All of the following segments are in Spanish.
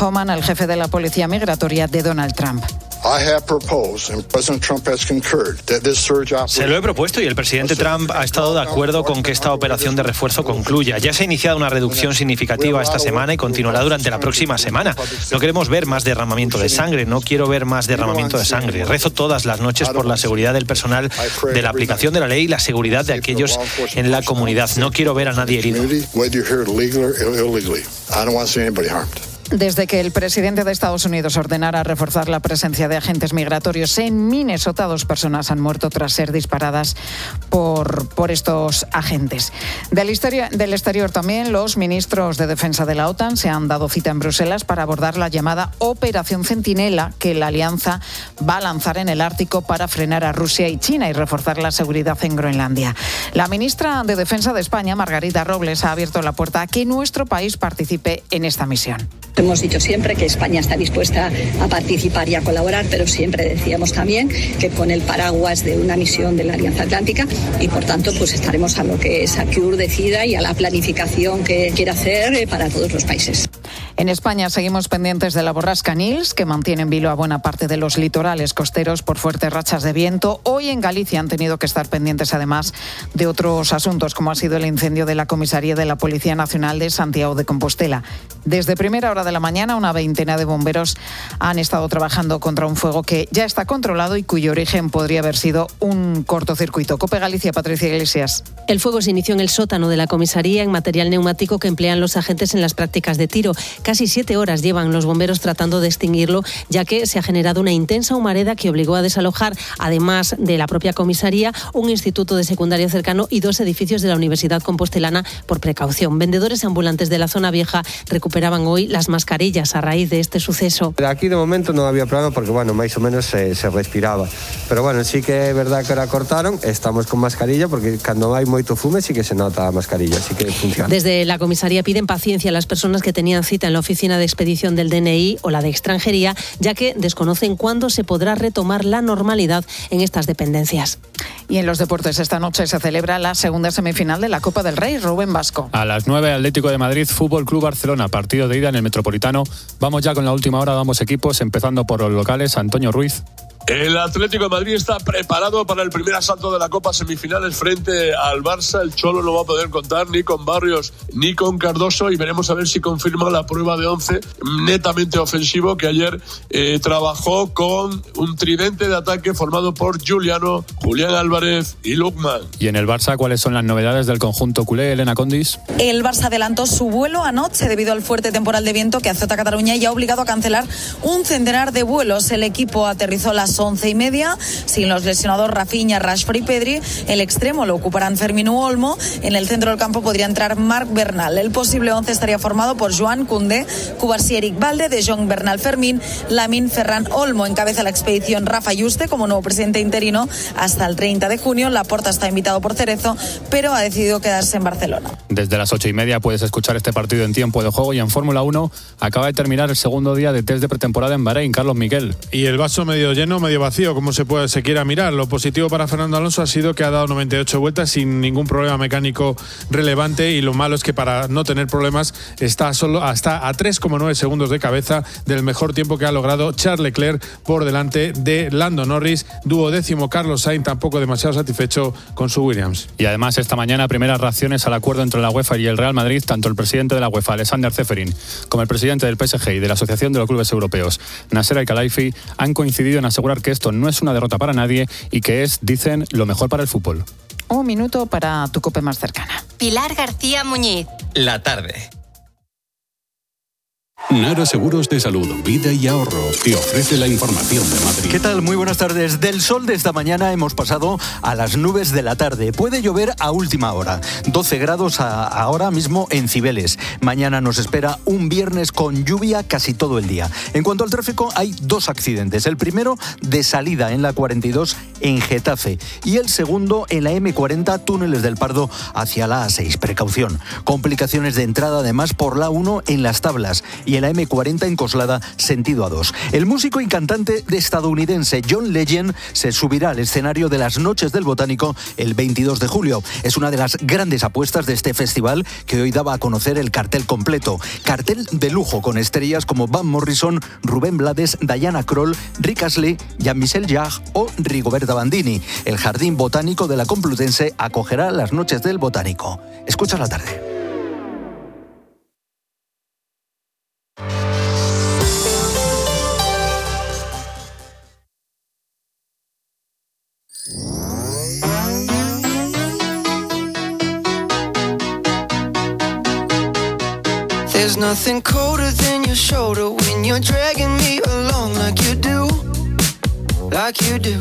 Homan, el jefe de la policía migratoria de Donald Trump. Se lo he propuesto y el presidente Trump ha estado de acuerdo con que esta operación de refuerzo concluya. Ya se ha iniciado una reducción significativa esta semana y continuará durante la próxima semana. No queremos ver más derramamiento de sangre, no quiero ver más derramamiento de sangre. Rezo todas las noches por la seguridad del personal, de la aplicación de la ley y la seguridad de aquellos en la comunidad. No quiero ver a nadie herido. Desde que el presidente de Estados Unidos ordenara reforzar la presencia de agentes migratorios en Minnesota, 2 personas han muerto tras ser disparadas por estos agentes. Del exterior también, los ministros de defensa de la OTAN se han dado cita en Bruselas para abordar la llamada Operación Centinela que la alianza va a lanzar en el Ártico para frenar a Rusia y China y reforzar la seguridad en Groenlandia. La ministra de Defensa de España, Margarita Robles, ha abierto la puerta a que nuestro país participe en esta misión. Hemos dicho siempre que España está dispuesta a participar y a colaborar, pero siempre decíamos también que con el paraguas de una misión de la Alianza Atlántica y por tanto pues estaremos a lo que SACEUR decida y a la planificación que quiera hacer para todos los países. En España seguimos pendientes de la borrasca Nils, que mantiene en vilo a buena parte de los litorales costeros por fuertes rachas de viento. Hoy en Galicia han tenido que estar pendientes además de otros asuntos, como ha sido el incendio de la comisaría de la Policía Nacional de Santiago de Compostela. Desde primera hora de la mañana, una veintena de bomberos han estado trabajando contra un fuego que ya está controlado y cuyo origen podría haber sido un cortocircuito. COPE Galicia, Patricia Iglesias. El fuego se inició en el sótano de la comisaría en material neumático que emplean los agentes en las prácticas de tiro. Casi 7 horas llevan los bomberos tratando de extinguirlo, ya que se ha generado una intensa humareda que obligó a desalojar, además de la propia comisaría, un instituto de secundaria cercano y 2 edificios de la Universidad Compostelana por precaución. Vendedores ambulantes de la zona vieja recuperaban hoy las mascarillas a raíz de este suceso. Aquí de momento no había problema porque, más o menos se respiraba. Pero sí que es verdad que ahora cortaron, estamos con mascarilla porque cuando hay moito fume sí que se nota a mascarilla, así que funciona. Desde la comisaría piden paciencia a las personas que tenían cita en la oficina de expedición del DNI o la de extranjería, ya que desconocen cuándo se podrá retomar la normalidad en estas dependencias. Y en los deportes, esta noche se celebra la segunda semifinal de la Copa del Rey. Rubén Vasco. A las 9, Atlético de Madrid, Fútbol Club Barcelona, partido de ida en el Metropolitano. Vamos ya con la última hora, damos equipos, empezando por los locales. Antonio Ruiz. El Atlético de Madrid está preparado para el primer asalto de la Copa semifinales frente al Barça. El Cholo no va a poder contar ni con Barrios ni con Cardoso y veremos a ver si confirma la prueba de 11 netamente ofensivo que ayer trabajó con un tridente de ataque formado por Juliano, Julián Álvarez y Lukman. Y en el Barça, ¿cuáles son las novedades del conjunto culé, Elena Condis? El Barça adelantó su vuelo anoche debido al fuerte temporal de viento que azota Cataluña y ha obligado a cancelar un centenar de vuelos. El equipo aterrizó a las 11:30, sin los lesionados Rafinha, Rashford y Pedri. El extremo lo ocuparán Fermín u Olmo. En el centro del campo podría entrar Marc Bernal. El posible 11 estaría formado por Joan Koundé, Cubarsí, Eric Balde, De Jong, Bernal, Fermín, Lamine, Ferran, Olmo. Encabeza la expedición Rafa Yuste como nuevo presidente interino hasta el 30 de junio. Laporta está invitado por Cerezo, pero ha decidido quedarse en Barcelona. Desde las 8:30 puedes escuchar este partido en tiempo de juego y en Fórmula 1 acaba de terminar el segundo día de test de pretemporada en Bahrein. Carlos Miquel. Y el vaso medio lleno, medio vacío, como se quiera mirar. Lo positivo para Fernando Alonso ha sido que ha dado 98 vueltas sin ningún problema mecánico relevante y lo malo es que para no tener problemas está a 3,9 segundos de cabeza del mejor tiempo que ha logrado Charles Leclerc por delante de Lando Norris. Duodécimo Carlos Sainz, tampoco demasiado satisfecho con su Williams. Y además esta mañana primeras reacciones al acuerdo entre la UEFA y el Real Madrid. Tanto el presidente de la UEFA, Alexander Ceferin, como el presidente del PSG y de la Asociación de los Clubes Europeos, Nasser Al-Khelaifi, han coincidido en asegurar que esto no es una derrota para nadie y que es, dicen, lo mejor para el fútbol. Un minuto para tu COPE más cercana. Pilar García Muñiz. La tarde. Nara Seguros de Salud, Vida y Ahorro te ofrece la información de Madrid. ¿Qué tal? Muy buenas tardes. Del sol de esta mañana hemos pasado a las nubes de la tarde. Puede llover a última hora. 12 grados ahora mismo en Cibeles. Mañana nos espera un viernes con lluvia casi todo el día. En cuanto al tráfico, hay 2 accidentes. El primero de salida en la 42 en Getafe y el segundo en la M40 Túneles del Pardo hacia la A6. Precaución. Complicaciones de entrada además por la 1 en Las Tablas y y en la M40 en Coslada, sentido A2. El músico y cantante estadounidense John Legend se subirá al escenario de las Noches del Botánico el 22 de julio. Es una de las grandes apuestas de este festival, que hoy daba a conocer el cartel completo. Cartel de lujo con estrellas como Van Morrison, Rubén Blades, Diana Kroll, Rick Astley, Jean-Michel Jarre o Rigoberta Bandini. El Jardín Botánico de la Complutense acogerá las Noches del Botánico. Escucha la tarde. There's nothing colder than your shoulder when you're dragging me along like you do, like you do.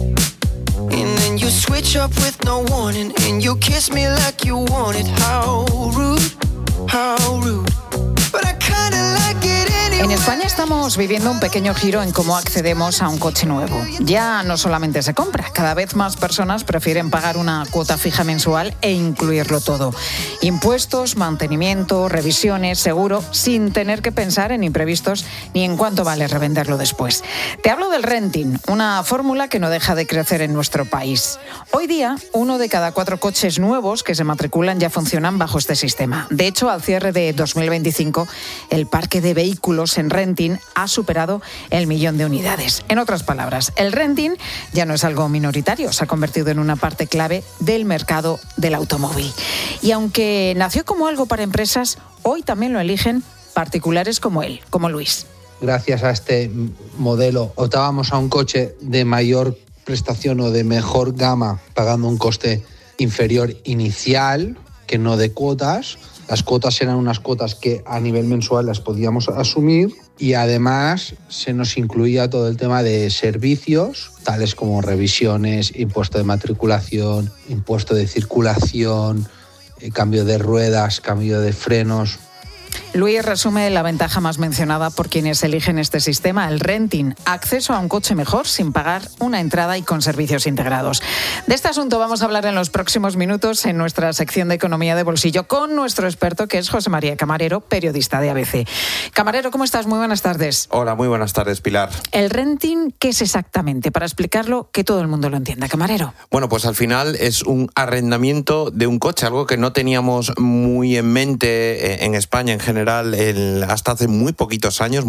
And then you switch up with no warning and you kiss me like you want it. How rude, how rude. But I kinda like it anyway. En España estamos viviendo un pequeño giro en cómo accedemos a un coche nuevo. Ya no solamente se compra, cada vez más personas prefieren pagar una cuota fija mensual e incluirlo todo. Impuestos, mantenimiento, revisiones, seguro, sin tener que pensar en imprevistos ni en cuánto vale revenderlo después. Te hablo del renting, una fórmula que no deja de crecer en nuestro país. Hoy día, 1 de cada 4 coches nuevos que se matriculan ya funcionan bajo este sistema. De hecho, al cierre de 2025, el parque de vehículos en renting ha superado el 1.000.000 de unidades. En otras palabras, el renting ya no es algo minoritario, se ha convertido en una parte clave del mercado del automóvil. Y aunque nació como algo para empresas, hoy también lo eligen particulares como él, como Luis. Gracias a este modelo optábamos a un coche de mayor prestación o de mejor gama, pagando un coste inferior inicial, que no de cuotas. Las cuotas eran unas cuotas que a nivel mensual las podíamos asumir, y además se nos incluía todo el tema de servicios, tales como revisiones, impuesto de matriculación, impuesto de circulación, cambio de ruedas, cambio de frenos. Luis resume la ventaja más mencionada por quienes eligen este sistema, el renting. Acceso a un coche mejor sin pagar una entrada y con servicios integrados. De este asunto vamos a hablar en los próximos minutos en nuestra sección de Economía de Bolsillo con nuestro experto, que es José María Camarero, periodista de ABC. Camarero, ¿cómo estás? Muy buenas tardes. Hola, muy buenas tardes, Pilar. ¿El renting qué es exactamente? Para explicarlo, que todo el mundo lo entienda, Camarero. Bueno, pues al final es un arrendamiento de un coche, algo que no teníamos muy en mente en España en general. Hasta hace muy poquitos años,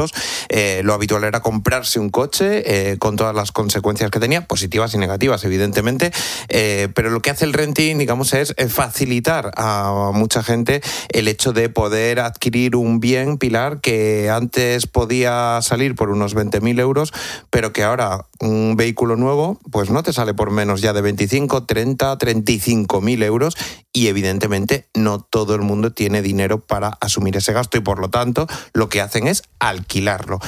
lo habitual era comprarse un coche con todas las consecuencias que tenía, positivas y negativas, evidentemente, pero lo que hace el renting, digamos, es facilitar a mucha gente el hecho de poder adquirir un bien, Pilar, que antes podía salir por unos 20.000 euros, pero que ahora un vehículo nuevo pues no te sale por menos ya de 25, 30, 35.000 euros, y evidentemente no todo el mundo tiene dinero para asumir ese gasto, y por lo tanto lo que hacen es alquilarlo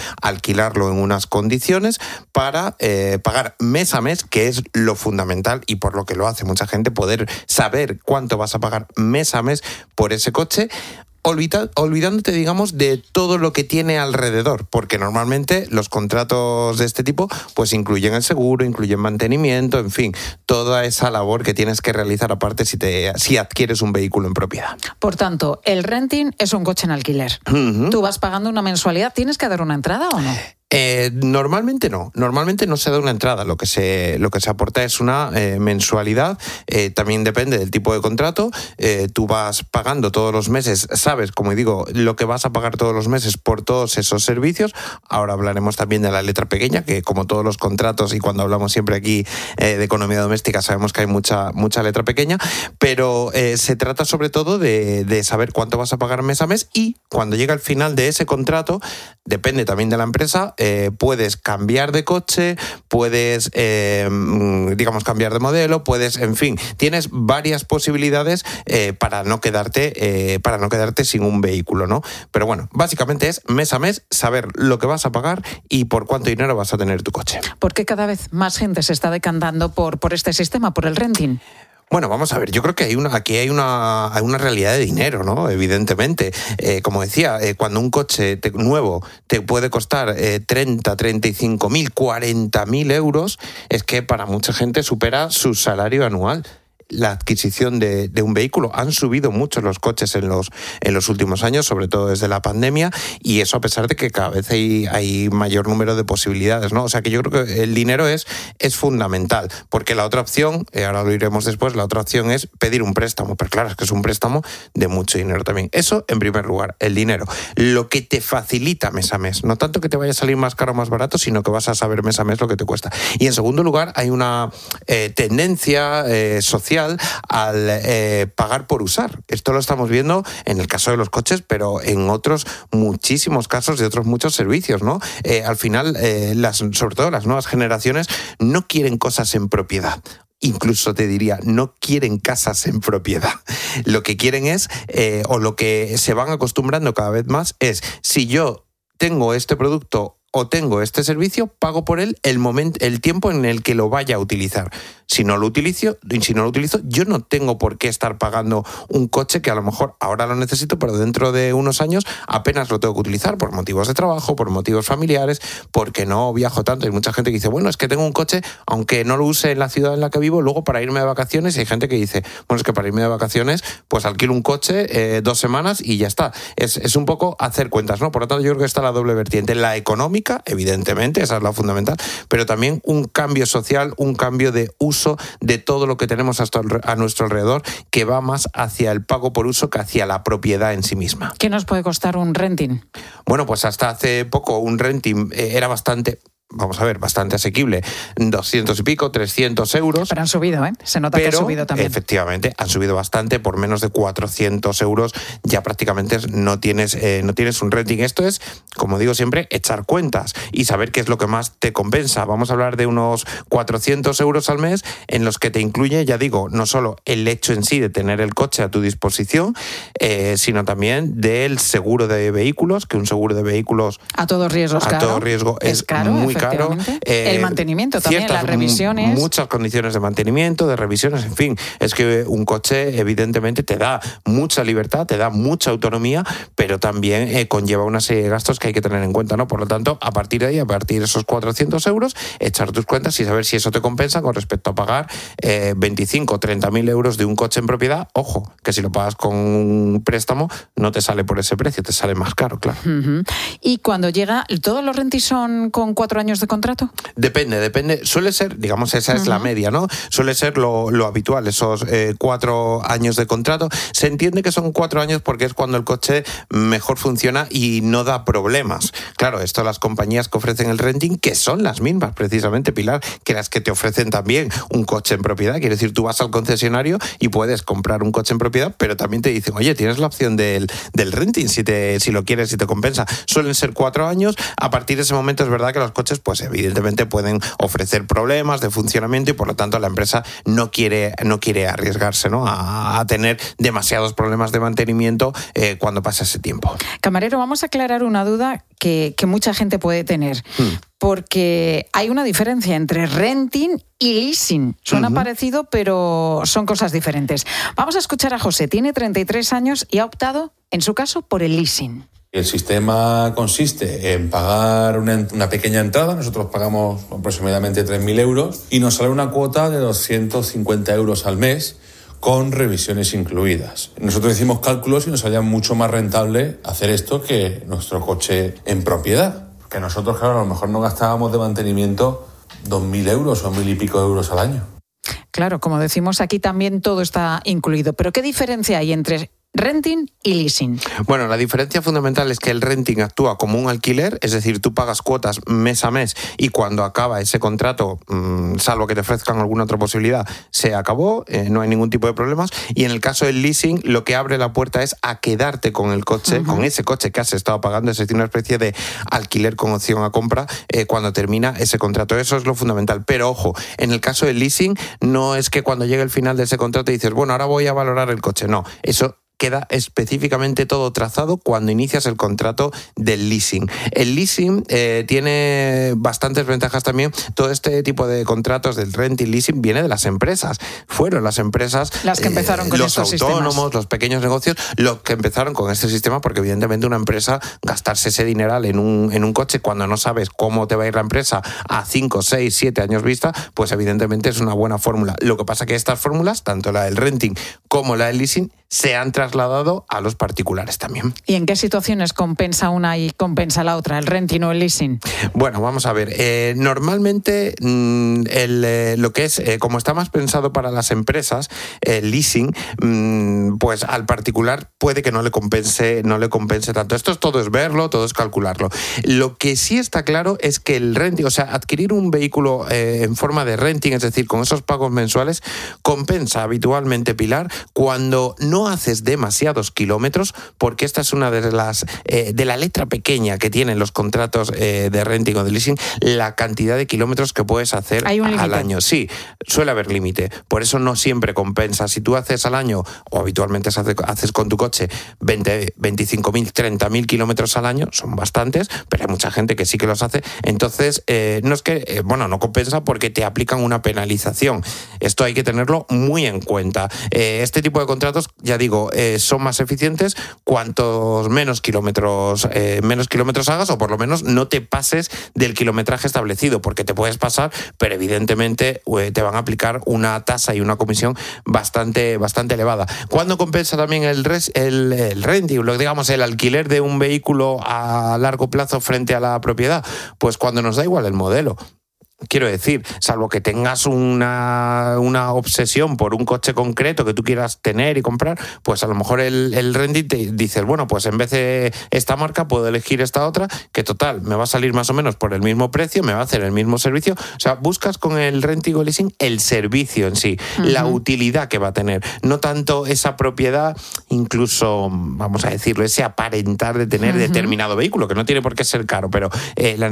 en unas condiciones para pagar mes a mes, que es lo fundamental y por lo que lo hace mucha gente, poder saber cuánto vas a pagar mes a mes por ese coche, olvidándote, digamos, de todo lo que tiene alrededor, porque normalmente los contratos de este tipo pues incluyen el seguro, incluyen mantenimiento, en fin, toda esa labor que tienes que realizar aparte si adquieres un vehículo en propiedad. Por tanto, el renting es un coche en alquiler. Uh-huh. Tú vas pagando una mensualidad, ¿tienes que dar una entrada o no? Normalmente no se da una entrada, lo que se aporta es una mensualidad, también depende del tipo de contrato, tú vas pagando todos los meses, sabes, como digo, lo que vas a pagar todos los meses por todos esos servicios. Ahora hablaremos también de la letra pequeña, que como todos los contratos y cuando hablamos siempre aquí de economía doméstica sabemos que hay mucha letra pequeña, pero se trata sobre todo de saber cuánto vas a pagar mes a mes, y cuando llega el final de ese contrato, depende también de la empresa, puedes cambiar de coche, puedes, cambiar de modelo, en fin, tienes varias posibilidades para no quedarte sin un vehículo, ¿no? Pero bueno, básicamente es mes a mes saber lo que vas a pagar y por cuánto dinero vas a tener tu coche. ¿Por qué cada vez más gente se está decantando por este sistema, por el renting? Bueno, vamos a ver, yo creo que aquí hay una realidad de dinero, ¿no? Evidentemente. Como decía, cuando un coche nuevo te puede costar 30, 35.000, 40.000 euros, es que para mucha gente supera su salario anual. la adquisición de un vehículo. Han subido mucho los coches en los últimos años, sobre todo desde la pandemia, y eso a pesar de que cada vez hay mayor número de posibilidades, ¿no? O sea que yo creo que el dinero es fundamental, porque la otra opción, ahora lo iremos después, la otra opción es pedir un préstamo, pero claro, es que es un préstamo de mucho dinero también. Eso en primer lugar, el dinero. Lo que te facilita mes a mes, no tanto que te vaya a salir más caro o más barato, sino que vas a saber mes a mes lo que te cuesta. Y en segundo lugar, hay una tendencia social al pagar por usar. Esto lo estamos viendo en el caso de los coches, pero en otros muchísimos casos de otros muchos servicios, ¿no? Al final, sobre todo las nuevas generaciones, no quieren cosas en propiedad. Incluso te diría, no quieren casas en propiedad. Lo que quieren es, o lo que se van acostumbrando cada vez más es, si yo tengo este producto o tengo este servicio, pago por él el tiempo en el que lo vaya a utilizar. Si no lo utilizo, yo no tengo por qué estar pagando un coche que a lo mejor ahora lo necesito, pero dentro de unos años apenas lo tengo que utilizar por motivos de trabajo, por motivos familiares, porque no viajo tanto. Hay mucha gente que dice, bueno, es que tengo un coche, aunque no lo use en la ciudad en la que vivo, luego para irme de vacaciones. Y hay gente que dice, bueno, es que para irme de vacaciones, pues alquilo un coche 2 semanas y ya está. Es un poco hacer cuentas, ¿no? Por lo tanto, yo creo que está la doble vertiente. La económica, evidentemente, esa es la fundamental, pero también un cambio social, un cambio de uso de todo lo que tenemos a nuestro alrededor, que va más hacia el pago por uso que hacia la propiedad en sí misma. ¿Qué nos puede costar un renting? Bueno, pues hasta hace poco un renting era bastante asequible, 200 y pico, 300 euros. Pero han subido, ¿eh? Se nota que ha subido también. Efectivamente, han subido bastante, por menos de 400 euros ya prácticamente no tienes un renting. Esto es, como digo siempre, echar cuentas y saber qué es lo que más te compensa. Vamos a hablar de unos 400 euros al mes en los que te incluye, ya digo, no solo el hecho en sí de tener el coche a tu disposición, sino también del seguro de vehículos, que un seguro de vehículos a todo riesgo es caro, muy caro. El mantenimiento también, las revisiones. Muchas condiciones de mantenimiento, de revisiones, en fin. Es que un coche evidentemente te da mucha libertad, te da mucha autonomía, pero también conlleva una serie de gastos que hay que tener en cuenta, ¿no? Por lo tanto, a partir de ahí, a partir de esos 400 euros, echar tus cuentas y saber si eso te compensa con respecto a pagar 25 o 30.000 euros de un coche en propiedad. Ojo, que si lo pagas con un préstamo, no te sale por ese precio, te sale más caro, claro. Uh-huh. Y cuando llega, ¿todos los rentis son con 4 años de contrato? Depende. Suele ser, digamos, esa es la media, ¿no? Suele ser lo habitual, esos 4 años de contrato. Se entiende que son 4 años porque es cuando el coche mejor funciona y no da problemas. Claro, esto las compañías que ofrecen el renting, que son las mismas, precisamente, Pilar, que las que te ofrecen también un coche en propiedad. Quiere decir, tú vas al concesionario y puedes comprar un coche en propiedad, pero también te dicen, oye, tienes la opción del renting, si lo quieres, si te compensa. Suelen ser 4 años. A partir de ese momento es verdad que los coches, pues evidentemente pueden ofrecer problemas de funcionamiento y por lo tanto la empresa no quiere arriesgarse, ¿no? a tener demasiados problemas de mantenimiento cuando pasa ese tiempo. Camarero, vamos a aclarar una duda que mucha gente puede tener. Porque hay una diferencia entre renting y leasing. Suena parecido, pero son cosas diferentes. Vamos a escuchar a José. Tiene 33 años y ha optado, en su caso, por el leasing. El sistema consiste en pagar una pequeña entrada, nosotros pagamos aproximadamente 3.000 euros y nos sale una cuota de 250 euros al mes con revisiones incluidas. Nosotros hicimos cálculos y nos salía mucho más rentable hacer esto que nuestro coche en propiedad. Que nosotros, claro, a lo mejor no gastábamos de mantenimiento 2.000 euros o 1.000 y pico euros al año. Claro, como decimos aquí también todo está incluido. Pero ¿qué diferencia hay entre renting y leasing? Bueno, la diferencia fundamental es que el renting actúa como un alquiler, es decir, tú pagas cuotas mes a mes y cuando acaba ese contrato, salvo que te ofrezcan alguna otra posibilidad, se acabó, no hay ningún tipo de problemas. Y en el caso del leasing, lo que abre la puerta es a quedarte con el coche, con ese coche que has estado pagando, es decir, una especie de alquiler con opción a compra cuando termina ese contrato. Eso es lo fundamental. Pero ojo, en el caso del leasing, no es que cuando llegue el final de ese contrato dices, bueno, ahora voy a valorar el coche. No, eso queda específicamente todo trazado cuando inicias el contrato del leasing. El leasing tiene bastantes ventajas también. Todo este tipo de contratos del renting leasing viene de las empresas. Fueron las empresas las que empezaron con los autónomos, sistemas. Los pequeños negocios, los que empezaron con este sistema, porque evidentemente una empresa gastarse ese dineral en un coche cuando no sabes cómo te va a ir la empresa a 5, 6, 7 años vista, pues evidentemente es una buena fórmula. Lo que pasa que estas fórmulas, tanto la del renting como la del leasing, se han trasladado a los particulares también. ¿Y en qué situaciones compensa una y compensa la otra, el renting o el leasing? Bueno, vamos a ver. Normalmente lo que es, como está más pensado para las empresas, el leasing, pues al particular puede que no le compense tanto. Todo es verlo, todo es calcularlo. Lo que sí está claro es que el renting, o sea, adquirir un vehículo en forma de renting, es decir, con esos pagos mensuales, compensa habitualmente, Pilar, cuando no haces demasiados kilómetros, porque esta es una de las de la letra pequeña que tienen los contratos de renting o de leasing, la cantidad de kilómetros que puedes hacer al año. Sí, suele haber límite. Por eso no siempre compensa. Si tú haces al año, o habitualmente haces con tu coche 20, 25.000, 30.000 kilómetros al año, son bastantes, pero hay mucha gente que sí que los hace. Entonces, no es que, no compensa porque te aplican una penalización. Esto hay que tenerlo muy en cuenta. Este tipo de contratos, ya digo, son más eficientes cuantos menos kilómetros hagas, o por lo menos no te pases del kilometraje establecido, porque te puedes pasar, pero evidentemente te van a aplicar una tasa y una comisión bastante elevada. ¿Cuándo compensa también el renting, digamos el alquiler de un vehículo a largo plazo frente a la propiedad? Pues cuando nos da igual el modelo. Quiero decir, salvo que tengas una obsesión por un coche concreto que tú quieras tener y comprar, pues a lo mejor el renting te dices, bueno, pues en vez de esta marca puedo elegir esta otra, que total, me va a salir más o menos por el mismo precio, me va a hacer el mismo servicio. O sea, buscas con el renting o leasing el servicio en sí, la utilidad que va a tener, no tanto esa propiedad, incluso, vamos a decirlo, ese aparentar de tener determinado vehículo, que no tiene por qué ser caro, pero esa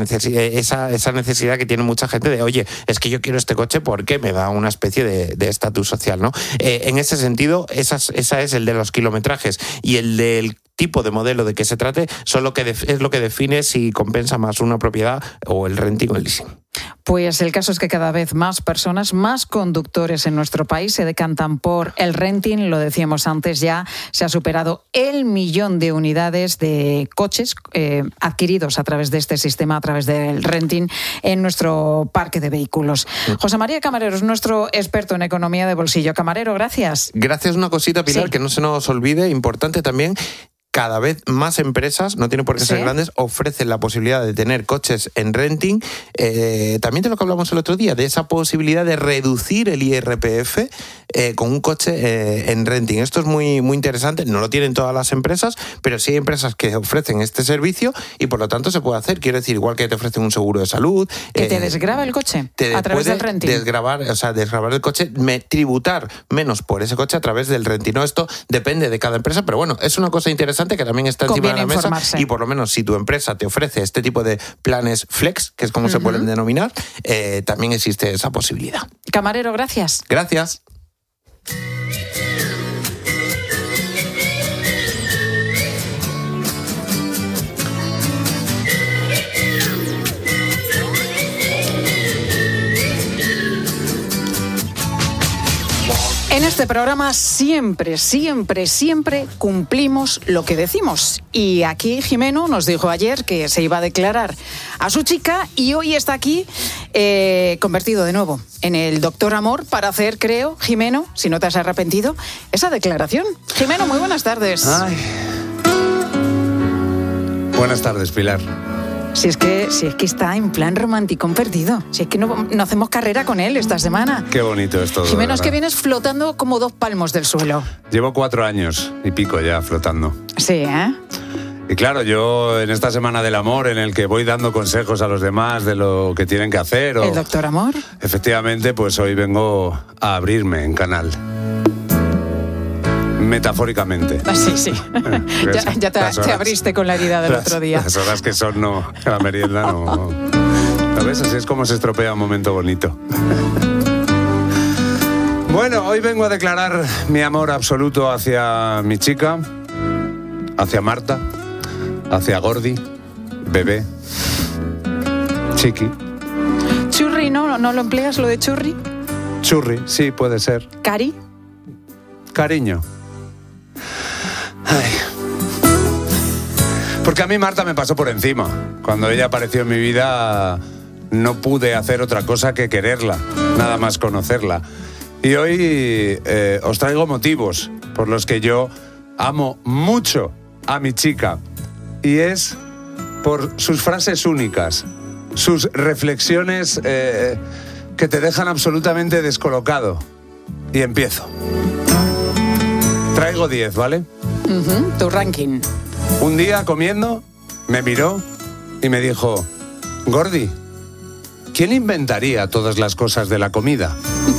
necesidad que tiene mucha gente de, oye, es que yo quiero este coche porque me da una especie de estatus social, ¿no? En ese sentido, esa es el de los kilometrajes, y el del tipo de modelo de que se trate es lo que define si compensa más una propiedad o el renting o el leasing. Pues el caso es que cada vez más personas, más conductores en nuestro país se decantan por el renting. Lo decíamos antes, ya se ha superado el 1 millón de unidades de coches adquiridos a través de este sistema, a través del renting en nuestro parque de vehículos. José María Camarero es nuestro experto en economía de bolsillo. Camarero, gracias. Gracias. Una cosita, Pilar, que no se nos olvide, importante también. Cada vez más empresas, no tiene por qué ser grandes, ofrecen la posibilidad de tener coches en renting. También de lo que hablamos el otro día, de esa posibilidad de reducir el IRPF con un coche en renting. Esto es muy, muy interesante. No lo tienen todas las empresas, pero sí hay empresas que ofrecen este servicio y por lo tanto se puede hacer. Quiero decir, igual que te ofrecen un seguro de salud. Que te desgrava el coche a través del renting. Desgravar el coche, tributar menos por ese coche a través del renting. ¿No? Esto depende de cada empresa, pero bueno, es una cosa interesante que también está encima de la mesa, y por lo menos si tu empresa te ofrece este tipo de planes flex, que es como se pueden denominar, también existe esa posibilidad. Camarero, gracias. Gracias. En este programa siempre cumplimos lo que decimos. Y aquí Jimeno nos dijo ayer que se iba a declarar a su chica y hoy está aquí convertido de nuevo en el doctor Amor para hacer, creo, Jimeno, si no te has arrepentido, esa declaración. Jimeno, muy buenas tardes. Ay. Buenas tardes, Pilar. Si es que está en plan romántico perdido. Si es que no hacemos carrera con él esta semana. Qué bonito es todo. Jimeno, es que vienes flotando como 2 palmos del suelo. Llevo 4 años y pico ya flotando. Sí, ¿eh? Y claro, yo en esta semana del amor, en el que voy dando consejos a los demás de lo que tienen que hacer. ¿El doctor Amor? Efectivamente, pues hoy vengo a abrirme en canal. Metafóricamente. Sí. ya te abriste con la herida del otro día. Las horas que son, no, la merienda no. ¿Sabes? Así es como se estropea un momento bonito. Bueno, hoy vengo a declarar mi amor absoluto hacia mi chica, hacia Marta, hacia Gordi, bebé, chiqui. Churri, ¿no? ¿No lo empleas lo de churri? Churri, sí, puede ser. Cari. Cariño. Ay. Porque a mí Marta me pasó por encima. Cuando ella apareció en mi vida no pude hacer otra cosa que quererla, nada más conocerla. Y hoy os traigo motivos por los que yo amo mucho a mi chica. Y es por sus frases únicas, sus reflexiones que te dejan absolutamente descolocado. Y empiezo. Traigo 10, ¿vale? Tu ranking. Un día comiendo, me miró y me dijo: Gordi, ¿quién inventaría todas las cosas de la comida?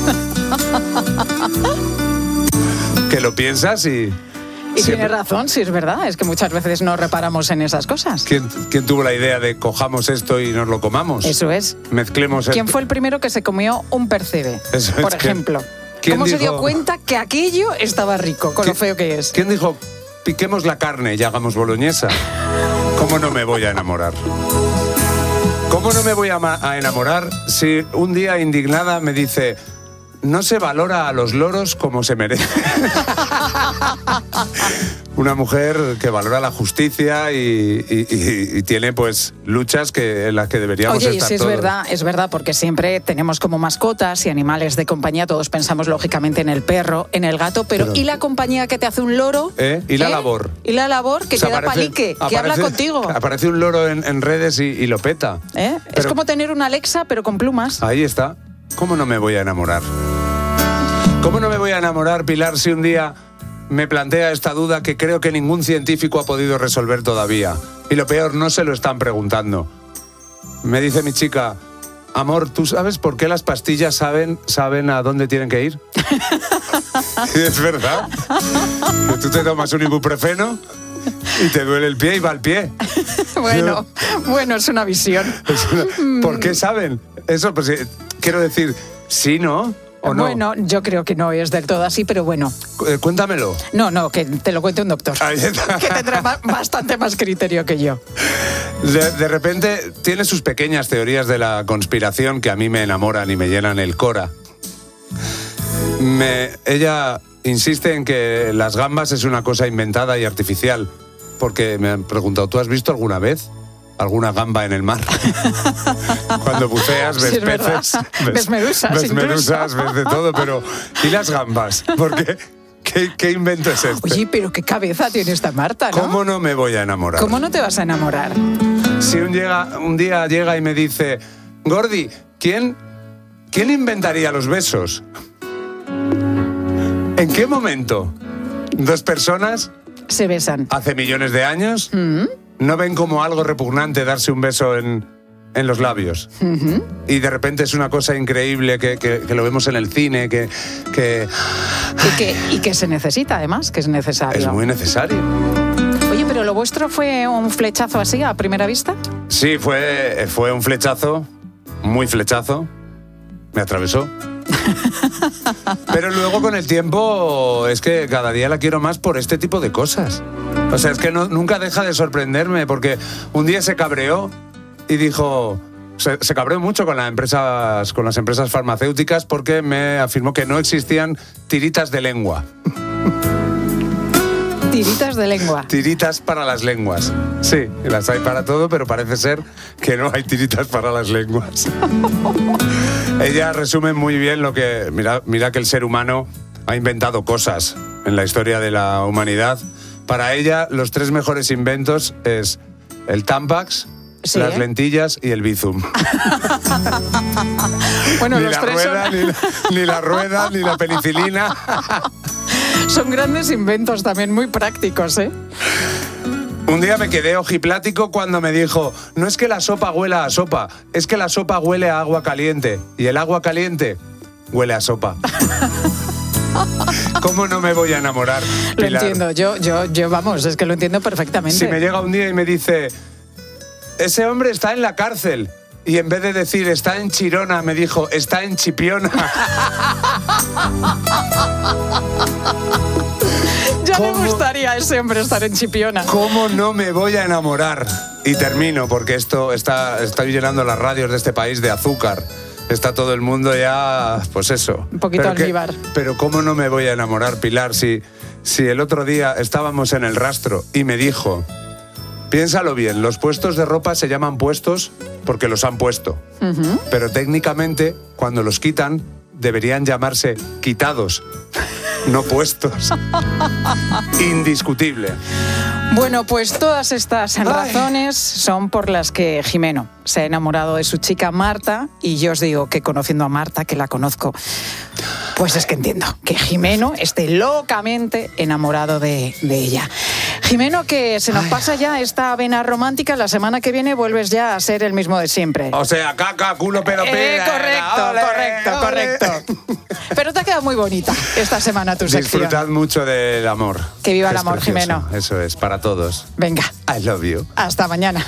Que lo piensas y tiene razón, sí, es verdad. Es que muchas veces no reparamos en esas cosas. ¿Quién tuvo la idea de cojamos esto y nos lo comamos? Eso es. Mezclemos ¿Quién fue el primero que se comió un percebe, por ejemplo? ¿Cómo se dio cuenta que aquello estaba rico, con lo feo que es? ¿Quién dijo, piquemos la carne y hagamos boloñesa? ¿Cómo no me voy a enamorar? ¿Cómo no me voy a enamorar si un día indignada me dice: no se valora a los loros como se merece? Una mujer que valora la justicia y tiene pues luchas en las que deberíamos estar todos. Oye, sí, es verdad, porque siempre tenemos como mascotas y animales de compañía. Todos pensamos lógicamente en el perro, en el gato, pero ¿y la compañía que te hace un loro? ¿Y la labor? ¿Y la labor que te da palique, que habla contigo? Aparece un loro en redes y lo peta. Es como tener una Alexa, pero con plumas. Ahí está. ¿Cómo no me voy a enamorar? ¿Cómo no me voy a enamorar, Pilar, si un día me plantea esta duda que creo que ningún científico ha podido resolver todavía? Y lo peor, no se lo están preguntando. Me dice mi chica: amor, ¿tú sabes por qué las pastillas saben a dónde tienen que ir? Y es verdad. Que tú te tomas un ibuprofeno y te duele el pie y va al pie. Bueno, es una visión. ¿Por qué saben? Eso, pues quiero decir, sí, ¿no? ¿O no? Bueno, yo creo que no es del todo así, pero bueno. Cuéntamelo. No, que te lo cuente un doctor. Que tendrá bastante más criterio que yo. De repente tiene sus pequeñas teorías de la conspiración que a mí me enamoran y me llenan el cora. Ella insiste en que las gambas es una cosa inventada y artificial, porque me han preguntado: ¿tú has visto alguna vez alguna gamba en el mar? Cuando buceas ves peces, ves medusas, ves de todo, pero ¿y las gambas? Porque ¿qué invento es este? Oye, pero qué cabeza tiene esta Marta, ¿no? ¿Cómo no me voy a enamorar? ¿Cómo no te vas a enamorar? Si un día llega y me dice: Gordi, ¿quién inventaría los besos? ¿En qué momento dos personas se besan hace millones de años? ¿No ven como algo repugnante darse un beso en los labios? Y de repente es una cosa increíble que lo vemos en el cine, y que se necesita, además, que es necesario. Es muy necesario. Oye, ¿pero lo vuestro fue un flechazo así, a primera vista? Sí, fue un flechazo, muy flechazo. Me atravesó. Pero luego, con el tiempo, es que cada día la quiero más por este tipo de cosas. O sea, es que nunca deja de sorprenderme, porque un día se cabreó y dijo... Se cabreó mucho con las empresas farmacéuticas, porque me afirmó que no existían tiritas de lengua. ¿Tiritas de lengua? Tiritas para las lenguas. Sí, las hay para todo, pero parece ser que no hay tiritas para las lenguas. Ella resume muy bien lo que... Mira que el ser humano ha inventado cosas en la historia de la humanidad. Para ella, los 3 mejores inventos es el Tampax, las lentillas y el Bizum. Bueno, ni los la tres rueda, son... ni la rueda, ni la penicilina. Son grandes inventos también, muy prácticos, ¿eh? Un día me quedé ojiplático cuando me dijo: no es que la sopa huela a sopa, es que la sopa huele a agua caliente y el agua caliente huele a sopa. ¿Cómo no me voy a enamorar, Pilar? Lo entiendo, yo vamos, es que lo entiendo perfectamente. Si me llega un día y me dice: ese hombre está en la cárcel, y en vez de decir está en Chirona, me dijo está en Chipiona. Ya me gustaría a ese hombre estar en Chipiona. ¿Cómo no me voy a enamorar? Y termino, porque estoy llenando las radios de este país de azúcar. Está todo el mundo ya, pues eso. Un poquito almíbar. Pero ¿cómo no me voy a enamorar, Pilar? Si el otro día estábamos en el Rastro y me dijo, piénsalo bien, los puestos de ropa se llaman puestos porque los han puesto. Uh-huh. Pero técnicamente, cuando los quitan, deberían llamarse quitados, no puestos. Indiscutible. Bueno, pues todas estas razones son por las que Jimeno se ha enamorado de su chica Marta, y yo os digo que conociendo a Marta, que la conozco, pues es que entiendo que Jimeno esté locamente enamorado de ella. Jimeno, que se nos pasa ya esta vena romántica, la semana que viene vuelves ya a ser el mismo de siempre. O sea, caca, culo, pero correcto. Pero te ha quedado muy bonita esta semana tu sección. Disfrutad mucho del amor. Que viva el amor, precioso. Jimeno. Eso es, para todos. Venga. I love you. Hasta mañana.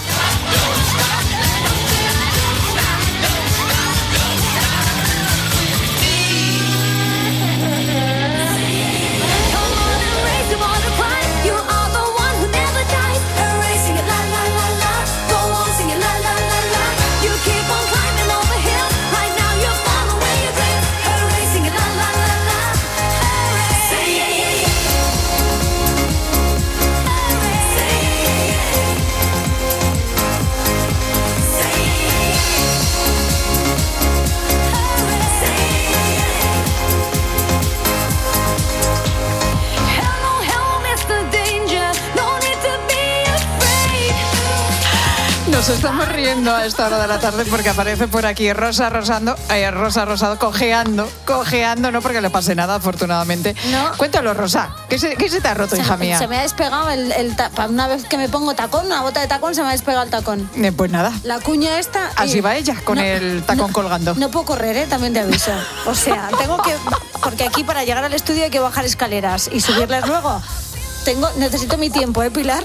Nos estamos riendo a esta hora de la tarde porque aparece por aquí Rosa Rosado cojeando, no porque le pase nada, afortunadamente. No. Cuéntalo, Rosa, ¿qué se te ha roto, hija mía? Se me ha despegado una vez que me pongo tacón, una bota de tacón, se me ha despegado el tacón. Pues nada. La cuña esta... Así va ella, con el tacón colgando. No puedo correr, también te aviso. O sea, tengo que... Porque aquí para llegar al estudio hay que bajar escaleras y subirlas luego. Necesito mi tiempo, Pilar.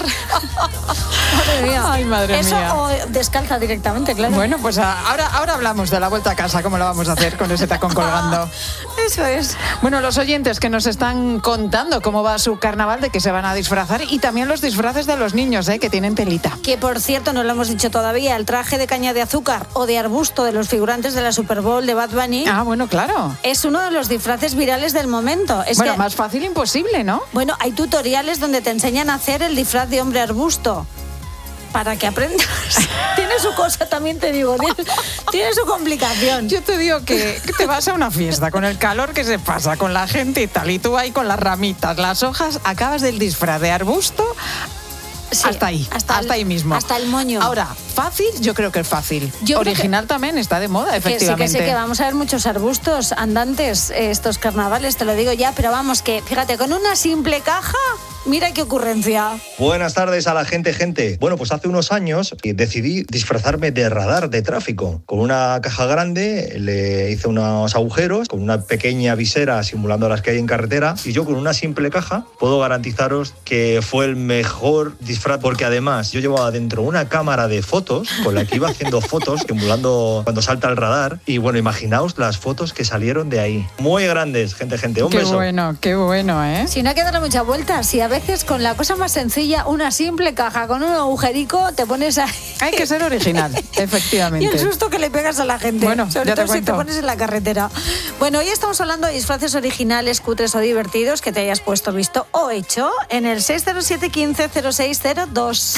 Madre mía. Ay, madre mía. Eso o descalza directamente, claro. Bueno, pues ahora hablamos de la vuelta a casa, cómo lo vamos a hacer con ese tacón colgando. Eso es. Bueno, los oyentes que nos están contando cómo va su carnaval, de que se van a disfrazar, y también los disfraces de los niños, que tienen telita. Que, por cierto, no lo hemos dicho todavía, el traje de caña de azúcar o de arbusto de los figurantes de la Super Bowl de Bad Bunny. Ah, bueno, claro. Es uno de los disfraces virales del momento. Más fácil imposible, ¿no? Bueno, hay tutoriales donde te enseñan a hacer el disfraz de hombre arbusto. Para que aprendas. Tiene su cosa, también te digo. Tiene su complicación. Yo te digo que te vas a una fiesta con el calor que se pasa, con la gente y tal, y tú ahí con las ramitas, las hojas, acabas del disfraz de arbusto. Sí, hasta ahí mismo. Hasta el moño. Ahora, fácil, yo creo que es fácil. Original también está de moda, efectivamente. Sí, que vamos a ver muchos arbustos andantes estos carnavales, te lo digo ya, pero vamos, que fíjate, con una simple caja, mira qué ocurrencia. Buenas tardes a la gente. Bueno, pues hace unos años decidí disfrazarme de radar de tráfico. Con una caja grande le hice unos agujeros, con una pequeña visera simulando las que hay en carretera, y yo con una simple caja puedo garantizaros que fue el mejor disfraz, porque además yo llevaba dentro una cámara de fotos con la que iba haciendo fotos simulando cuando salta el radar, y bueno, imaginaos las fotos que salieron de ahí. Muy grandes, gente. Un beso. Qué bueno, ¿eh? Si no hay que darle muchas vueltas, si a veces con la cosa más sencilla, una simple caja con un agujerico, te pones ahí. Hay que ser original, efectivamente. Y el susto que le pegas a la gente. Bueno, sobre todo si te pones en la carretera. Bueno, hoy estamos hablando de disfraces originales, cutres o divertidos que te hayas puesto, visto o hecho en el 607 15 0602.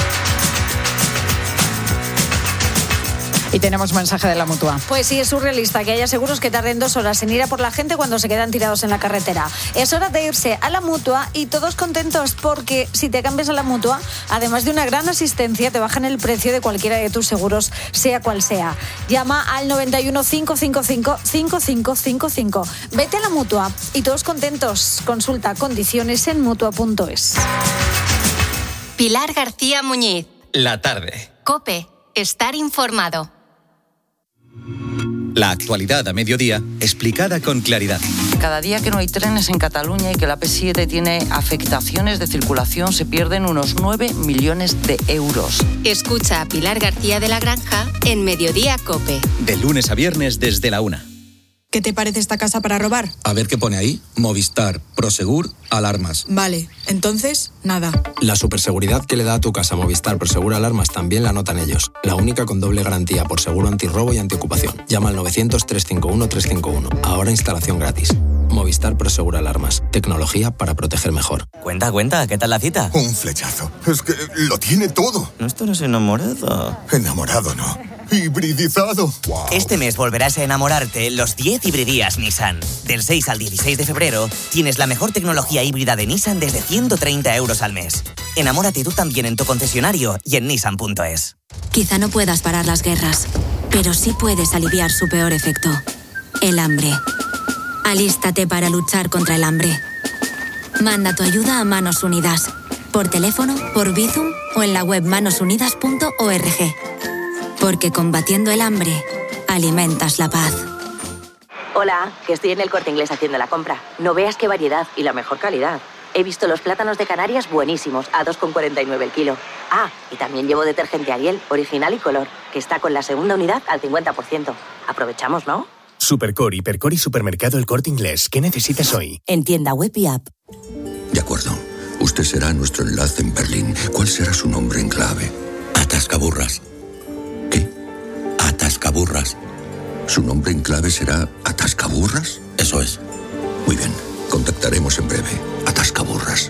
Y tenemos mensaje de la Mutua. Pues sí, es surrealista que haya seguros que tarden 2 horas en ir a por la gente cuando se quedan tirados en la carretera. Es hora de irse a la Mutua y todos contentos porque si te cambias a la Mutua, además de una gran asistencia, te bajan el precio de cualquiera de tus seguros, sea cual sea. Llama al 91 555 5555. Vete a la Mutua y todos contentos. Consulta condiciones en Mutua.es. Pilar García Muñiz. La tarde. COPE. Estar informado. La actualidad a mediodía, explicada con claridad. Cada día que no hay trenes en Cataluña y que la P7 tiene afectaciones de circulación, se pierden unos 9 millones de euros. Escucha a Pilar García de la Granja en Mediodía COPE. De lunes a viernes desde la 1. ¿Qué te parece esta casa para robar? A ver qué pone ahí. Movistar, Prosegur, alarmas. Vale, entonces, nada. La superseguridad que le da a tu casa Movistar, Prosegur, alarmas también la notan ellos. La única con doble garantía por seguro antirrobo y antiocupación. Llama al 900-351-351. Ahora instalación gratis. Movistar, Prosegur, alarmas. Tecnología para proteger mejor. Cuenta, ¿qué tal la cita? Un flechazo. Es que lo tiene todo. No estarás enamorado. Enamorado no. Hibridizado. Wow. Este mes volverás a enamorarte los 10 hibridías Nissan. Del 6 al 16 de febrero tienes la mejor tecnología híbrida de Nissan desde 130 euros al mes. Enamórate tú también en tu concesionario y en nissan.es. Quizá no puedas parar las guerras, pero sí puedes aliviar su peor efecto, el hambre. Alístate para luchar contra el hambre. Manda tu ayuda a Manos Unidas, por teléfono, por Bizum o en la web manosunidas.org. Porque combatiendo el hambre, alimentas la paz. Hola, que estoy en el Corte Inglés haciendo la compra. No veas qué variedad y la mejor calidad. He visto los plátanos de Canarias buenísimos, a 2,49 el kilo. Ah, y también llevo detergente Ariel, original y color, que está con la segunda unidad al 50%. Aprovechamos, ¿no? Supercore, Hipercore y Supermercado El Corte Inglés. ¿Qué necesitas hoy? En tienda web y app. De acuerdo. Usted será nuestro enlace en Berlín. ¿Cuál será su nombre en clave? Atascaburras. ¿Qué? Atascaburras. ¿Su nombre en clave será Atascaburras? Eso es. Muy bien. Contactaremos en breve. Atascaburras.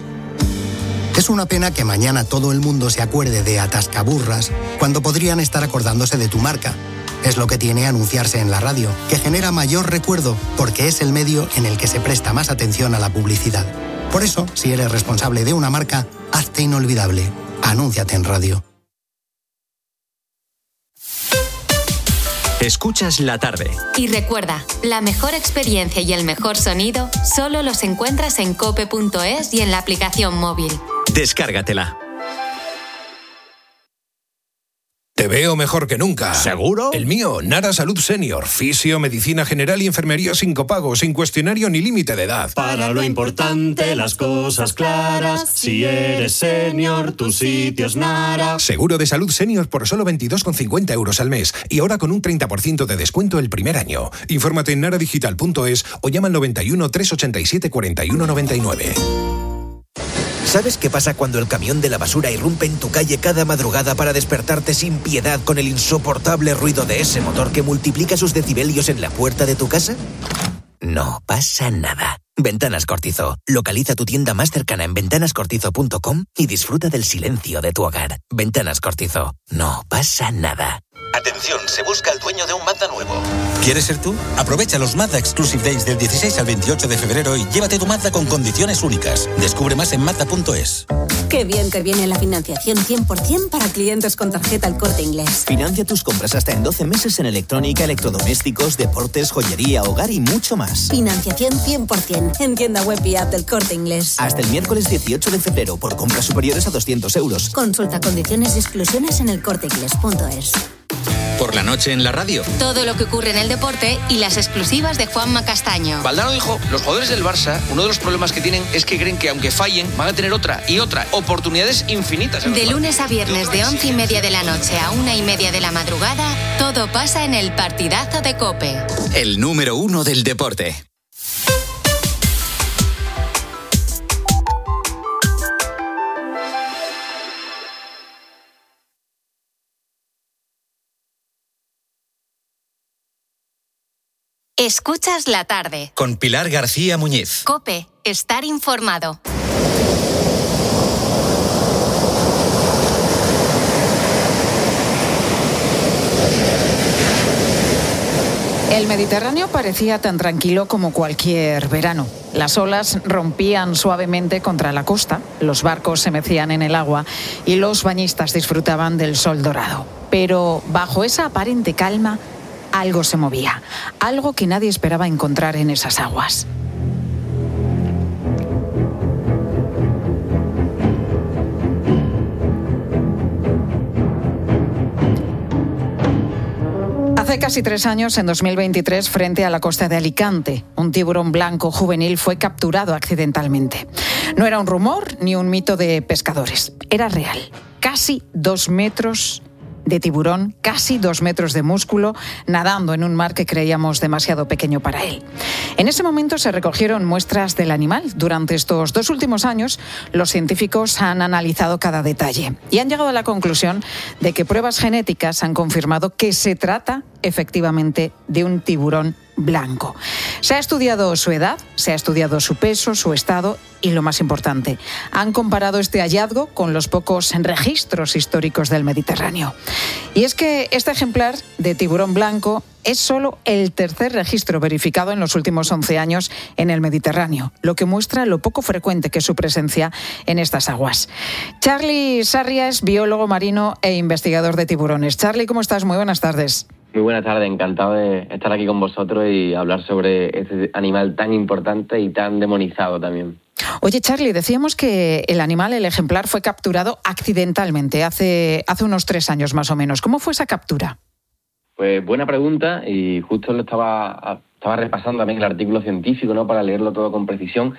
Es una pena que mañana todo el mundo se acuerde de Atascaburras cuando podrían estar acordándose de tu marca. Es lo que tiene anunciarse en la radio, que genera mayor recuerdo porque es el medio en el que se presta más atención a la publicidad. Por eso, si eres responsable de una marca, hazte inolvidable. Anúnciate en radio. Escuchas la tarde. Y recuerda, la mejor experiencia y el mejor sonido solo los encuentras en cope.es y en la aplicación móvil. Descárgatela. Te veo mejor que nunca. ¿Seguro? El mío, Nara Salud Senior. Fisio, medicina general y enfermería sin copago, sin cuestionario ni límite de edad. Para lo importante, las cosas claras. Si eres senior, tu sitio es Nara. Seguro de salud senior por solo 22,50 euros al mes. Y ahora con un 30% de descuento el primer año. Infórmate en naradigital.es o llama al 91 387 41 99. ¿Sabes qué pasa cuando el camión de la basura irrumpe en tu calle cada madrugada para despertarte sin piedad con el insoportable ruido de ese motor que multiplica sus decibelios en la puerta de tu casa? No pasa nada. Ventanas Cortizo. Localiza tu tienda más cercana en ventanascortizo.com y disfruta del silencio de tu hogar. Ventanas Cortizo. No pasa nada. Atención, se busca el dueño de un Mazda nuevo. ¿Quieres ser tú? Aprovecha los Mazda Exclusive Days del 16 al 28 de febrero y llévate tu Mazda con condiciones únicas. Descubre más en Mazda.es. Qué bien te viene la financiación 100% para clientes con tarjeta El Corte Inglés. Financia tus compras hasta en 12 meses en electrónica, electrodomésticos, deportes, joyería, hogar y mucho más. Financiación 100% en tienda web y app del Corte Inglés. Hasta el miércoles 18 de febrero por compras superiores a 200 euros. Consulta condiciones y exclusiones en elcorteinglés.es. Por la noche en la radio. Todo lo que ocurre en el deporte y las exclusivas de Juanma Castaño. Valdano dijo, los jugadores del Barça, uno de los problemas que tienen es que creen que aunque fallen, van a tener otra y otra. Oportunidades infinitas. De lunes a viernes de 11:30 de la noche a 1:30 de la madrugada, todo pasa en el partidazo de COPE. El número 1 del deporte. Escuchas la tarde. Con Pilar García Muñiz. COPE, estar informado. El Mediterráneo parecía tan tranquilo como cualquier verano. Las olas rompían suavemente contra la costa, los barcos se mecían en el agua y los bañistas disfrutaban del sol dorado. Pero bajo esa aparente calma, algo se movía, algo que nadie esperaba encontrar en esas aguas. Hace casi 3 años, en 2023, frente a la costa de Alicante, un tiburón blanco juvenil fue capturado accidentalmente. No era un rumor ni un mito de pescadores, era real. Casi 2 metros de tiburón, casi 2 metros de músculo, nadando en un mar que creíamos demasiado pequeño para él. En ese momento se recogieron muestras del animal. Durante estos 2 últimos años, los científicos han analizado cada detalle y han llegado a la conclusión de que pruebas genéticas han confirmado que se trata efectivamente de un tiburón blanco. Se ha estudiado su edad, se ha estudiado su peso, su estado y, lo más importante, han comparado este hallazgo con los pocos registros históricos del Mediterráneo. Y es que este ejemplar de tiburón blanco es solo el 3er registro verificado en los últimos 11 años en el Mediterráneo, lo que muestra lo poco frecuente que es su presencia en estas aguas. Charly Sarria es biólogo marino e investigador de tiburones. Charly, ¿cómo estás? Muy buenas tardes. Muy buenas tardes, encantado de estar aquí con vosotros y hablar sobre este animal tan importante y tan demonizado también. Oye, Charly, decíamos que el animal, el ejemplar, fue capturado accidentalmente hace unos 3 años más o menos. ¿Cómo fue esa captura? Pues buena pregunta, y justo lo estaba repasando también el artículo científico, ¿no?, para leerlo todo con precisión,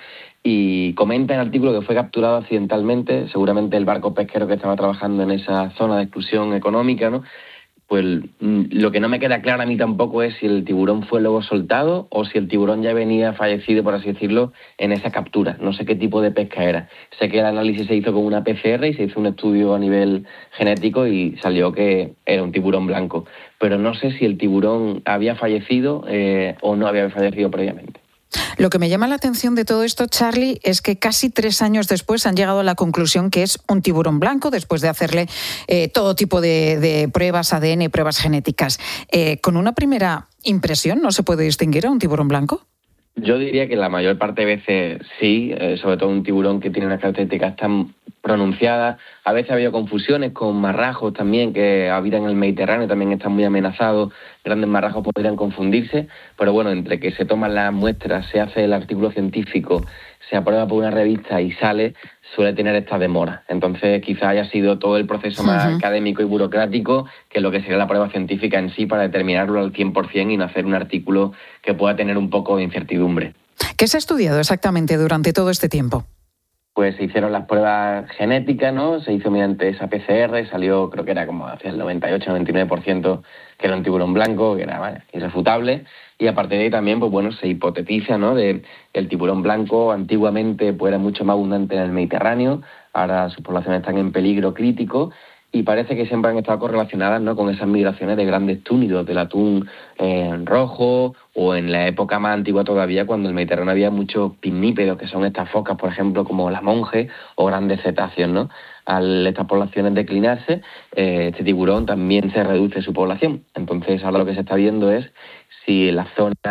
y comenta en el artículo que fue capturado accidentalmente, seguramente el barco pesquero que estaba trabajando en esa zona de exclusión económica, ¿no? Pues lo que no me queda claro a mí tampoco es si el tiburón fue luego soltado o si el tiburón ya venía fallecido, por así decirlo, en esa captura. No sé qué tipo de pesca era. Sé que el análisis se hizo con una PCR y se hizo un estudio a nivel genético y salió que era un tiburón blanco. Pero no sé si el tiburón había fallecido o no había fallecido previamente. Lo que me llama la atención de todo esto, Charly, es que casi 3 años después han llegado a la conclusión que es un tiburón blanco, después de hacerle todo tipo de pruebas ADN y pruebas genéticas. ¿Con una primera impresión no se puede distinguir a un tiburón blanco? Yo diría que la mayor parte de veces sí, sobre todo un tiburón que tiene unas características tan pronunciadas. A veces ha habido confusiones con marrajos también, que habitan en el Mediterráneo, también están muy amenazados. Grandes marrajos podrían confundirse, pero bueno, entre que se toman las muestras, se hace el artículo científico, se aprueba por una revista y sale, suele tener esta demora. Entonces quizá haya sido todo el proceso más académico y burocrático que lo que sería la prueba científica en sí para determinarlo al 100% y no hacer un artículo que pueda tener un poco de incertidumbre. ¿Qué se ha estudiado exactamente durante todo este tiempo? Pues se hicieron las pruebas genéticas, ¿no? Se hizo mediante esa PCR, salió, creo que era como hacia el 98-99% que era un tiburón blanco, que era irrefutable. Y a partir de ahí también, pues bueno, se hipotetiza, ¿no?, de el tiburón blanco antiguamente pues era mucho más abundante en el Mediterráneo, ahora sus poblaciones están en peligro crítico. Y parece que siempre han estado correlacionadas, ¿no?, con esas migraciones de grandes túnidos, del atún rojo, o en la época más antigua todavía, cuando en el Mediterráneo había muchos pinnípedos, que son estas focas, por ejemplo, como la monje, o grandes cetáceos, ¿no? Al estas poblaciones declinarse, este tiburón también se reduce su población. Entonces ahora lo que se está viendo es si la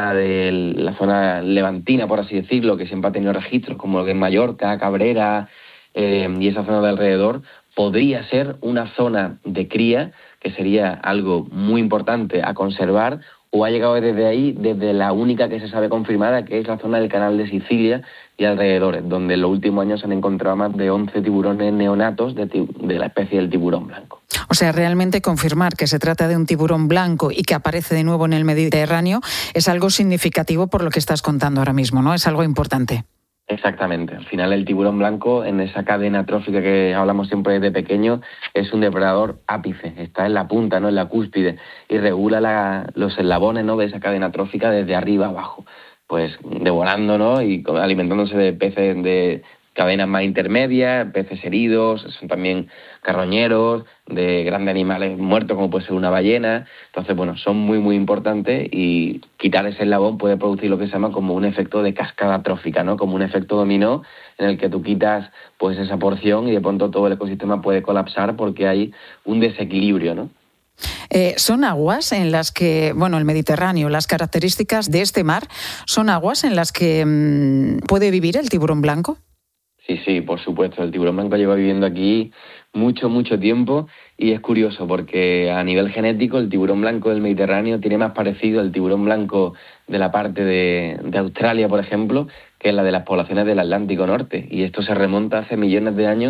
zona levantina, por así decirlo, que siempre ha tenido registros, como lo que es Mallorca, Cabrera y esa zona de alrededor, podría ser una zona de cría, que sería algo muy importante a conservar, o ha llegado desde ahí, desde la única que se sabe confirmada, que es la zona del Canal de Sicilia y alrededores, donde en los últimos años se han encontrado más de 11 tiburones neonatos de la especie del tiburón blanco. O sea, realmente confirmar que se trata de un tiburón blanco y que aparece de nuevo en el Mediterráneo es algo significativo por lo que estás contando ahora mismo, ¿no? Es algo importante. Exactamente. Al final el tiburón blanco, en esa cadena trófica que hablamos siempre desde pequeño, es un depredador ápice, está en la punta, ¿no?, en la cúspide, y regula los eslabones, ¿no?, de esa cadena trófica desde arriba abajo, pues devorando, ¿no?, y alimentándose de peces de cadenas más intermedias, peces heridos, son también carroñeros, de grandes animales muertos como puede ser una ballena. Entonces, bueno, son muy muy importantes, y quitar ese eslabón puede producir lo que se llama como un efecto de cascada trófica, ¿no?, como un efecto dominó en el que tú quitas pues esa porción y de pronto todo el ecosistema puede colapsar porque hay un desequilibrio, ¿no? ¿Son aguas en las que, bueno, el Mediterráneo, las características de este mar, son aguas en las que puede vivir el tiburón blanco? Sí, por supuesto. El tiburón blanco lleva viviendo aquí mucho tiempo, y es curioso porque a nivel genético el tiburón blanco del Mediterráneo tiene más parecido al tiburón blanco de la parte de Australia, por ejemplo, que la de las poblaciones del Atlántico Norte. Y esto se remonta hace millones de años,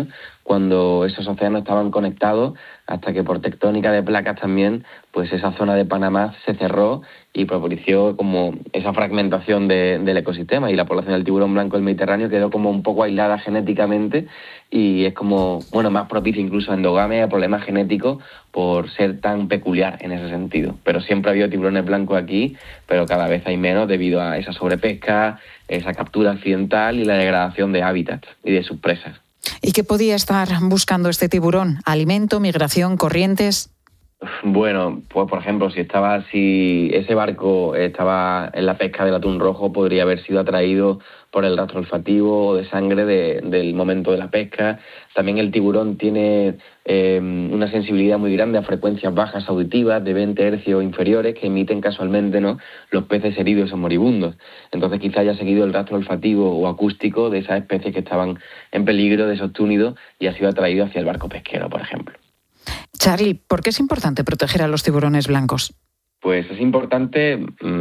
cuando esos océanos estaban conectados, hasta que por tectónica de placas también, pues esa zona de Panamá se cerró y propició como esa fragmentación del ecosistema, y la población del tiburón blanco del Mediterráneo quedó como un poco aislada genéticamente, y es como, bueno, más propicia incluso a endogamia y a problemas genéticos por ser tan peculiar en ese sentido. Pero siempre ha habido tiburones blancos aquí, pero cada vez hay menos debido a esa sobrepesca, esa captura accidental y la degradación de hábitats y de sus presas. ¿Y qué podía estar buscando este tiburón? ¿Alimento, migración, corrientes? Bueno, pues por ejemplo, si ese barco estaba en la pesca del atún rojo, podría haber sido atraído por el rastro olfativo o de sangre del momento de la pesca. También el tiburón tiene una sensibilidad muy grande a frecuencias bajas auditivas de 20 hercios inferiores que emiten casualmente, ¿no?, los peces heridos o moribundos. Entonces quizá haya seguido el rastro olfativo o acústico de esas especies que estaban en peligro de esos túnidos y ha sido atraído hacia el barco pesquero, por ejemplo. Charlie, ¿por qué es importante proteger a los tiburones blancos? Pues es importante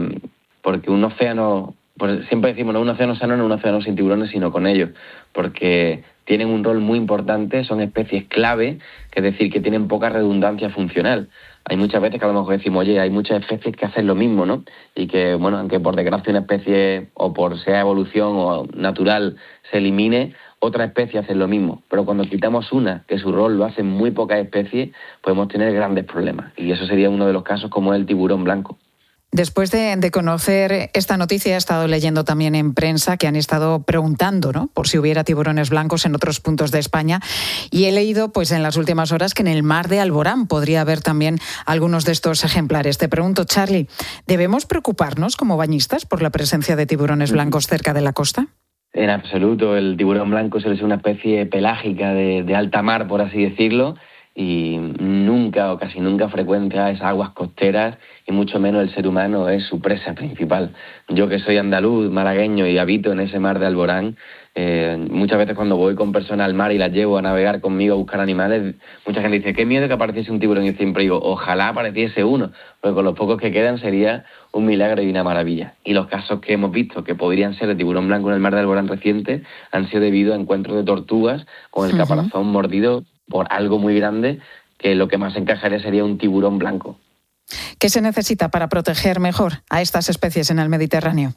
porque un océano, pues siempre decimos, no un océano sano, no un océano sin tiburones, sino con ellos, porque tienen un rol muy importante, son especies clave, que es decir, que tienen poca redundancia funcional. Hay muchas veces que a lo mejor decimos, oye, hay muchas especies que hacen lo mismo, ¿no? Y que, bueno, aunque por desgracia una especie, o por sea evolución o natural, se elimine, otras especies hacen lo mismo. Pero cuando quitamos una, que su rol lo hacen muy pocas especies, podemos tener grandes problemas. Y eso sería uno de los casos como el tiburón blanco. Después de conocer esta noticia, he estado leyendo también en prensa que han estado preguntando, ¿no?, por si hubiera tiburones blancos en otros puntos de España, y he leído pues en las últimas horas que en el mar de Alborán podría haber también algunos de estos ejemplares. Te pregunto, Charlie, ¿debemos preocuparnos como bañistas por la presencia de tiburones blancos cerca de la costa? En absoluto, el tiburón blanco suele ser una especie pelágica de alta mar, por así decirlo, y nunca o casi nunca frecuenta esas aguas costeras, y mucho menos el ser humano es su presa principal. Yo, que soy andaluz, malagueño y habito en ese mar de Alborán, muchas veces cuando voy con personas al mar y las llevo a navegar conmigo a buscar animales, mucha gente dice, qué miedo que apareciese un tiburón, y siempre digo, ojalá apareciese uno, porque con los pocos que quedan sería un milagro y una maravilla. Y los casos que hemos visto que podrían ser de tiburón blanco en el mar de Alborán reciente han sido debido a encuentros de tortugas con el caparazón mordido por algo muy grande, que lo que más encajaría sería un tiburón blanco. ¿Qué se necesita para proteger mejor a estas especies en el Mediterráneo?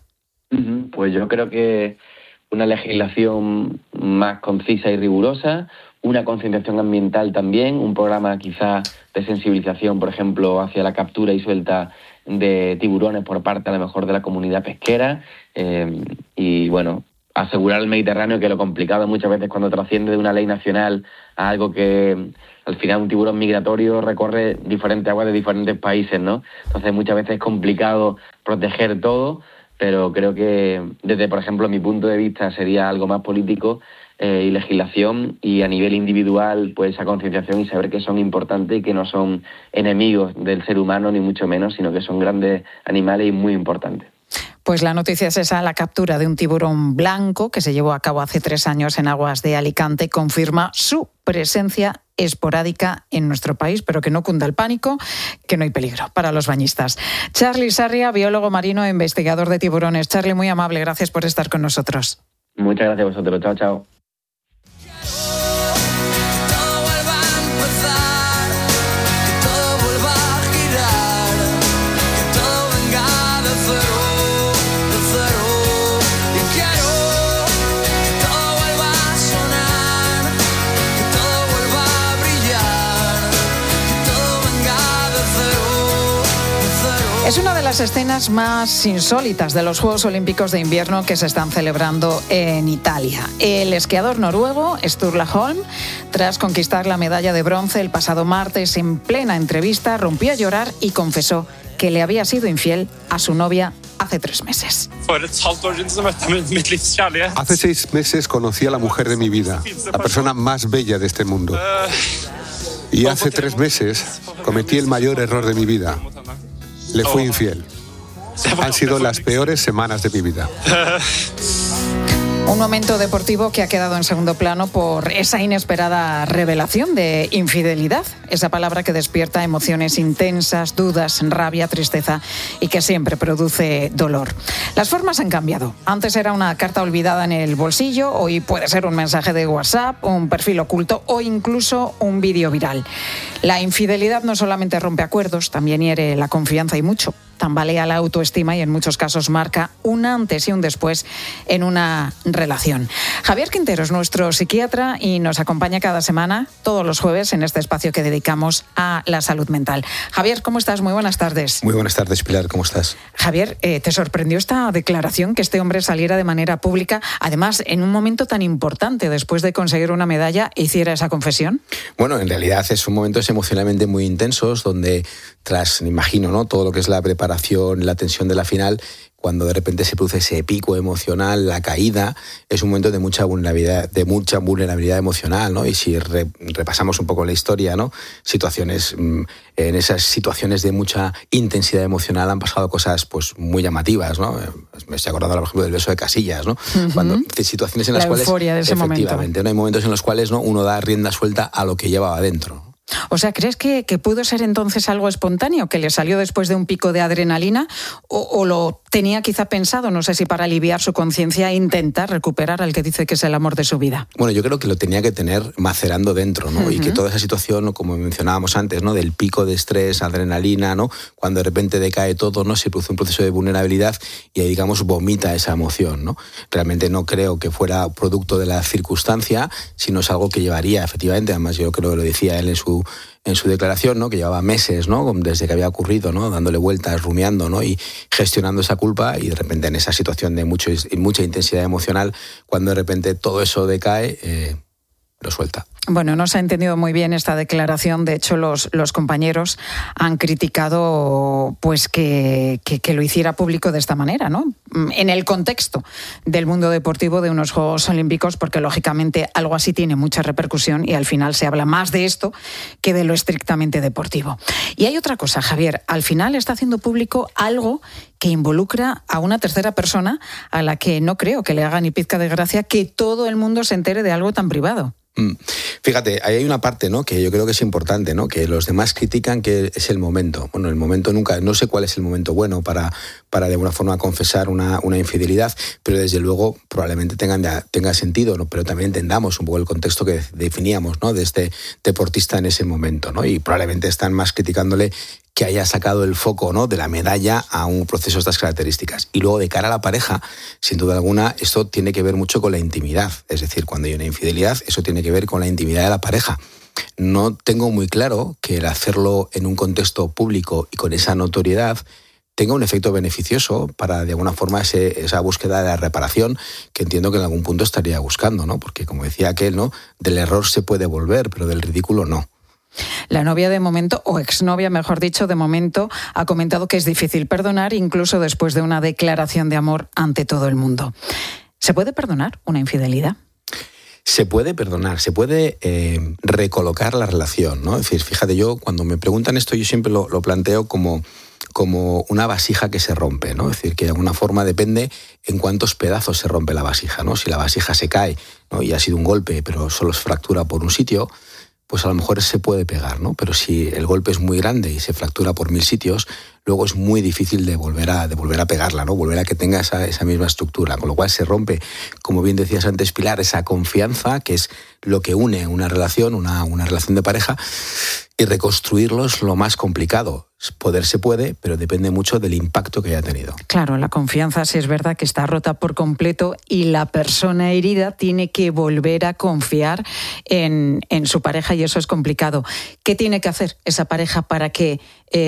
Pues yo creo que una legislación más concisa y rigurosa, una concienciación ambiental también, un programa quizá de sensibilización, por ejemplo, hacia la captura y suelta de tiburones por parte a lo mejor de la comunidad pesquera, y bueno, asegurar el Mediterráneo, que lo complicado muchas veces cuando trasciende de una ley nacional a algo que al final un tiburón migratorio recorre diferentes aguas de diferentes países, ¿no? Entonces muchas veces es complicado proteger todo, pero creo que desde, por ejemplo, mi punto de vista sería algo más político y legislación, y a nivel individual pues esa concienciación y saber que son importantes y que no son enemigos del ser humano ni mucho menos, sino que son grandes animales y muy importantes. Pues la noticia es esa, la captura de un tiburón blanco que se llevó a cabo hace 3 años en aguas de Alicante confirma su presencia esporádica en nuestro país, pero que no cunda el pánico, que no hay peligro para los bañistas. Charlie Sarria, biólogo marino e investigador de tiburones. Charlie, muy amable, gracias por estar con nosotros. Muchas gracias a vosotros, chao, chao. Es una de las escenas más insólitas de los Juegos Olímpicos de Invierno que se están celebrando en Italia. El esquiador noruego Sturla Holm, tras conquistar la medalla de bronce el pasado martes, en plena entrevista rompió a llorar y confesó que le había sido infiel a su novia hace 3 meses. Hace 6 meses conocí a la mujer de mi vida, la persona más bella de este mundo. Y hace 3 meses cometí el mayor error de mi vida. Le fui infiel. Han sido las peores semanas de mi vida. Un momento deportivo que ha quedado en segundo plano por esa inesperada revelación de infidelidad. Esa palabra que despierta emociones intensas, dudas, rabia, tristeza y que siempre produce dolor. Las formas han cambiado. Antes era una carta olvidada en el bolsillo, hoy puede ser un mensaje de WhatsApp, un perfil oculto o incluso un vídeo viral. La infidelidad no solamente rompe acuerdos, también hiere la confianza y mucho. Tambalea la autoestima y en muchos casos marca un antes y un después en una relación. Javier Quintero es nuestro psiquiatra y nos acompaña cada semana, todos los jueves, en este espacio que dedicamos a la salud mental. Javier, ¿cómo estás? Muy buenas tardes. Muy buenas tardes, Pilar, ¿cómo estás? Javier, ¿te sorprendió esta declaración que este hombre saliera de manera pública, además en un momento tan importante después de conseguir una medalla, hiciera esa confesión? Bueno, en realidad son momentos emocionalmente muy intensos donde tras, me imagino, ¿no?, todo lo que es la preparación, la tensión de la final, cuando de repente se produce ese pico emocional, la caída, es un momento de mucha vulnerabilidad emocional, ¿no? Y si repasamos un poco la historia, ¿no?, en esas situaciones de mucha intensidad emocional han pasado cosas pues muy llamativas, ¿no? Me estoy acordando, por ejemplo, del beso de Casillas, ¿no? Uh-huh. Cuando situaciones en las cuales euforia de ese efectivamente, ¿no?, hay momentos en los cuales, ¿no?, uno da rienda suelta a lo que llevaba dentro. O sea, ¿crees que pudo ser entonces algo espontáneo, que le salió después de un pico de adrenalina o lo tenía quizá pensado, no sé si para aliviar su conciencia e intentar recuperar al que dice que es el amor de su vida? Bueno, yo creo que lo tenía que tener macerando dentro, ¿no? Uh-huh. Y que toda esa situación, como mencionábamos antes, ¿no?, del pico de estrés, adrenalina, ¿no?, cuando de repente decae todo, ¿no?, se produce un proceso de vulnerabilidad y ahí, digamos, vomita esa emoción, ¿no? Realmente no creo que fuera producto de la circunstancia, sino es algo que llevaría, efectivamente, además yo creo que lo decía él en su declaración, ¿no?, que llevaba meses, ¿no?, desde que había ocurrido, ¿no?, dándole vueltas, rumiando, ¿no?, y gestionando esa culpa, y de repente en esa situación de mucha intensidad emocional, cuando de repente todo eso decae, lo suelta. Bueno, no se ha entendido muy bien esta declaración. De hecho, los compañeros han criticado pues que lo hiciera público de esta manera, ¿no?, en el contexto del mundo deportivo de unos Juegos Olímpicos, porque lógicamente algo así tiene mucha repercusión y al final se habla más de esto que de lo estrictamente deportivo. Y hay otra cosa, Javier, al final está haciendo público algo que involucra a una tercera persona a la que no creo que le haga ni pizca de gracia que todo el mundo se entere de algo tan privado. Fíjate, ahí hay una parte, ¿no?, que yo creo que es importante, ¿no?, que los demás critican, que es el momento. Bueno, el momento nunca, no sé cuál es el momento bueno para de alguna forma confesar una infidelidad, pero desde luego probablemente tenga sentido, ¿no?, pero también entendamos un poco el contexto que definíamos, ¿no?, de este deportista en ese momento, ¿no?, y probablemente están más criticándole que haya sacado el foco, ¿no?, de la medalla a un proceso de estas características. Y luego, de cara a la pareja, sin duda alguna, esto tiene que ver mucho con la intimidad. Es decir, cuando hay una infidelidad, eso tiene que ver con la intimidad de la pareja. No tengo muy claro que el hacerlo en un contexto público y con esa notoriedad tenga un efecto beneficioso para, de alguna forma, esa búsqueda de la reparación que entiendo que en algún punto estaría buscando, ¿no? Porque, como decía aquel, ¿no?, del error se puede volver, pero del ridículo no. La novia de momento, o exnovia mejor dicho, de momento, ha comentado que es difícil perdonar incluso después de una declaración de amor ante todo el mundo. ¿Se puede perdonar una infidelidad? Se puede perdonar, se puede recolocar la relación, ¿no? Es decir, fíjate, yo cuando me preguntan esto, yo siempre lo planteo como una vasija que se rompe, ¿no? Es decir, que de alguna forma depende en cuántos pedazos se rompe la vasija, ¿no? Si la vasija se cae, ¿no?, y ha sido un golpe, pero solo se fractura por un sitio, pues a lo mejor se puede pegar, ¿no? Pero si el golpe es muy grande y se fractura por 1000 sitios, luego es muy difícil de volver a pegarla, ¿no? Volver a que tenga esa misma estructura. Con lo cual se rompe, como bien decías antes, Pilar, esa confianza, que es lo que une una relación, una relación de pareja, y reconstruirlo es lo más complicado. Poder se puede, pero depende mucho del impacto que haya tenido. Claro, la confianza sí es verdad que está rota por completo y la persona herida tiene que volver a confiar en su pareja y eso es complicado. ¿Qué tiene que hacer esa pareja para que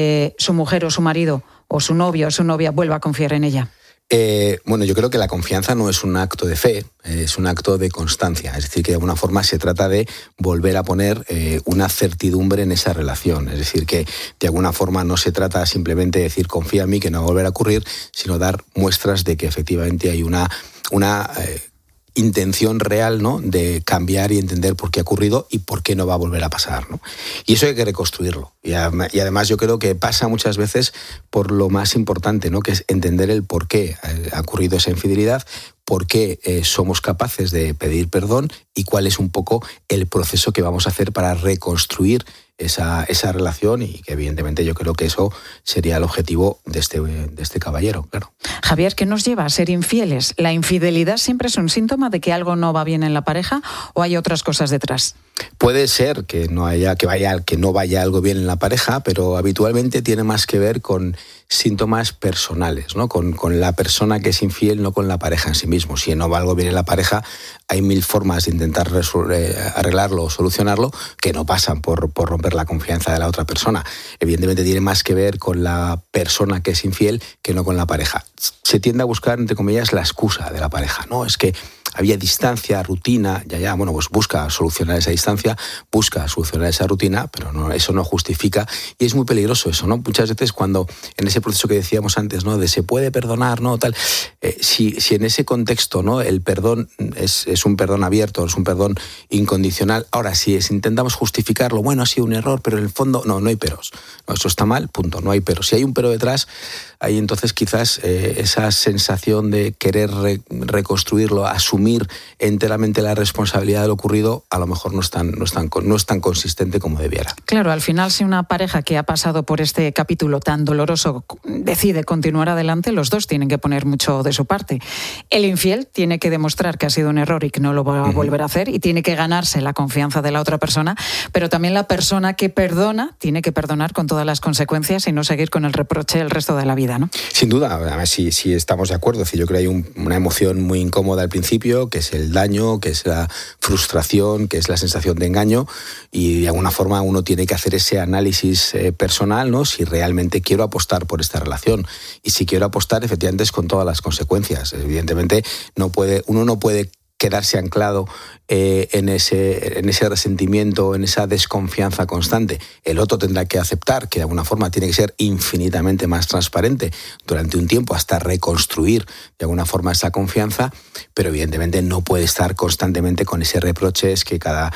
su mujer o su marido o su novio o su novia vuelva a confiar en ella? Bueno, yo creo que la confianza no es un acto de fe, es un acto de constancia. Es decir, que de alguna forma se trata de volver a poner una certidumbre en esa relación. Es decir, que de alguna forma no se trata simplemente de decir confía en mí que no va a volver a ocurrir, sino dar muestras de que efectivamente hay una intención real, ¿no?, de cambiar y entender por qué ha ocurrido y por qué no va a volver a pasar, ¿no? Y eso hay que reconstruirlo. Y además yo creo que pasa muchas veces por lo más importante, ¿no?, que es entender el por qué ha ocurrido esa infidelidad, por qué somos capaces de pedir perdón y cuál es un poco el proceso que vamos a hacer para reconstruir esa relación, y que evidentemente yo creo que eso sería el objetivo de este caballero, claro. Javier, ¿qué nos lleva a ser infieles? ¿La infidelidad siempre es un síntoma de que algo no va bien en la pareja o hay otras cosas detrás? Puede ser que no vaya algo bien en la pareja, pero habitualmente tiene más que ver con síntomas personales, ¿no? Con la persona que es infiel, no con la pareja en sí mismo. Si no va algo bien en la pareja, hay mil formas de intentar arreglarlo o solucionarlo que no pasan por romper la confianza de la otra persona. Evidentemente tiene más que ver con la persona que es infiel que no con la pareja. Se tiende a buscar, entre comillas, la excusa de la pareja, ¿no? Es que había distancia, rutina, bueno, pues busca solucionar esa distancia, busca solucionar esa rutina, pero no, eso no justifica, y es muy peligroso eso, ¿no? Muchas veces cuando en ese proceso que decíamos antes, ¿no?, de se puede perdonar, ¿no?, tal, si en ese contexto, ¿no?, el perdón es un perdón abierto, es un perdón incondicional. Ahora, si intentamos justificarlo, bueno, ha sido un error, pero en el fondo, no hay peros. No, eso está mal, punto, no hay peros. Si hay un pero detrás, ahí entonces quizás esa sensación de querer reconstruirlo, asumir enteramente la responsabilidad de lo ocurrido, a lo mejor no es tan consistente como debiera. Claro, al final, si una pareja que ha pasado por este capítulo tan doloroso decide continuar adelante, los dos tienen que poner mucho de su parte. El infiel tiene que demostrar que ha sido un error y que no lo va a volver a hacer, y tiene que ganarse la confianza de la otra persona, pero también la persona que perdona tiene que perdonar con todas las consecuencias y no seguir con el reproche el resto de la vida, ¿no? Sin duda, además sí estamos de acuerdo. Es decir, yo creo que hay una emoción muy incómoda al principio, que es el daño, que es la frustración, que es la sensación de engaño, y de alguna forma uno tiene que hacer ese análisis personal, ¿no?, si realmente quiero apostar por esta relación. Y si quiero apostar, efectivamente, es con todas las consecuencias. Evidentemente, uno no puede quedarse anclado en ese resentimiento, en esa desconfianza constante. El otro tendrá que aceptar que de alguna forma tiene que ser infinitamente más transparente durante un tiempo hasta reconstruir de alguna forma esa confianza, pero evidentemente no puede estar constantemente con ese reproche, es que cada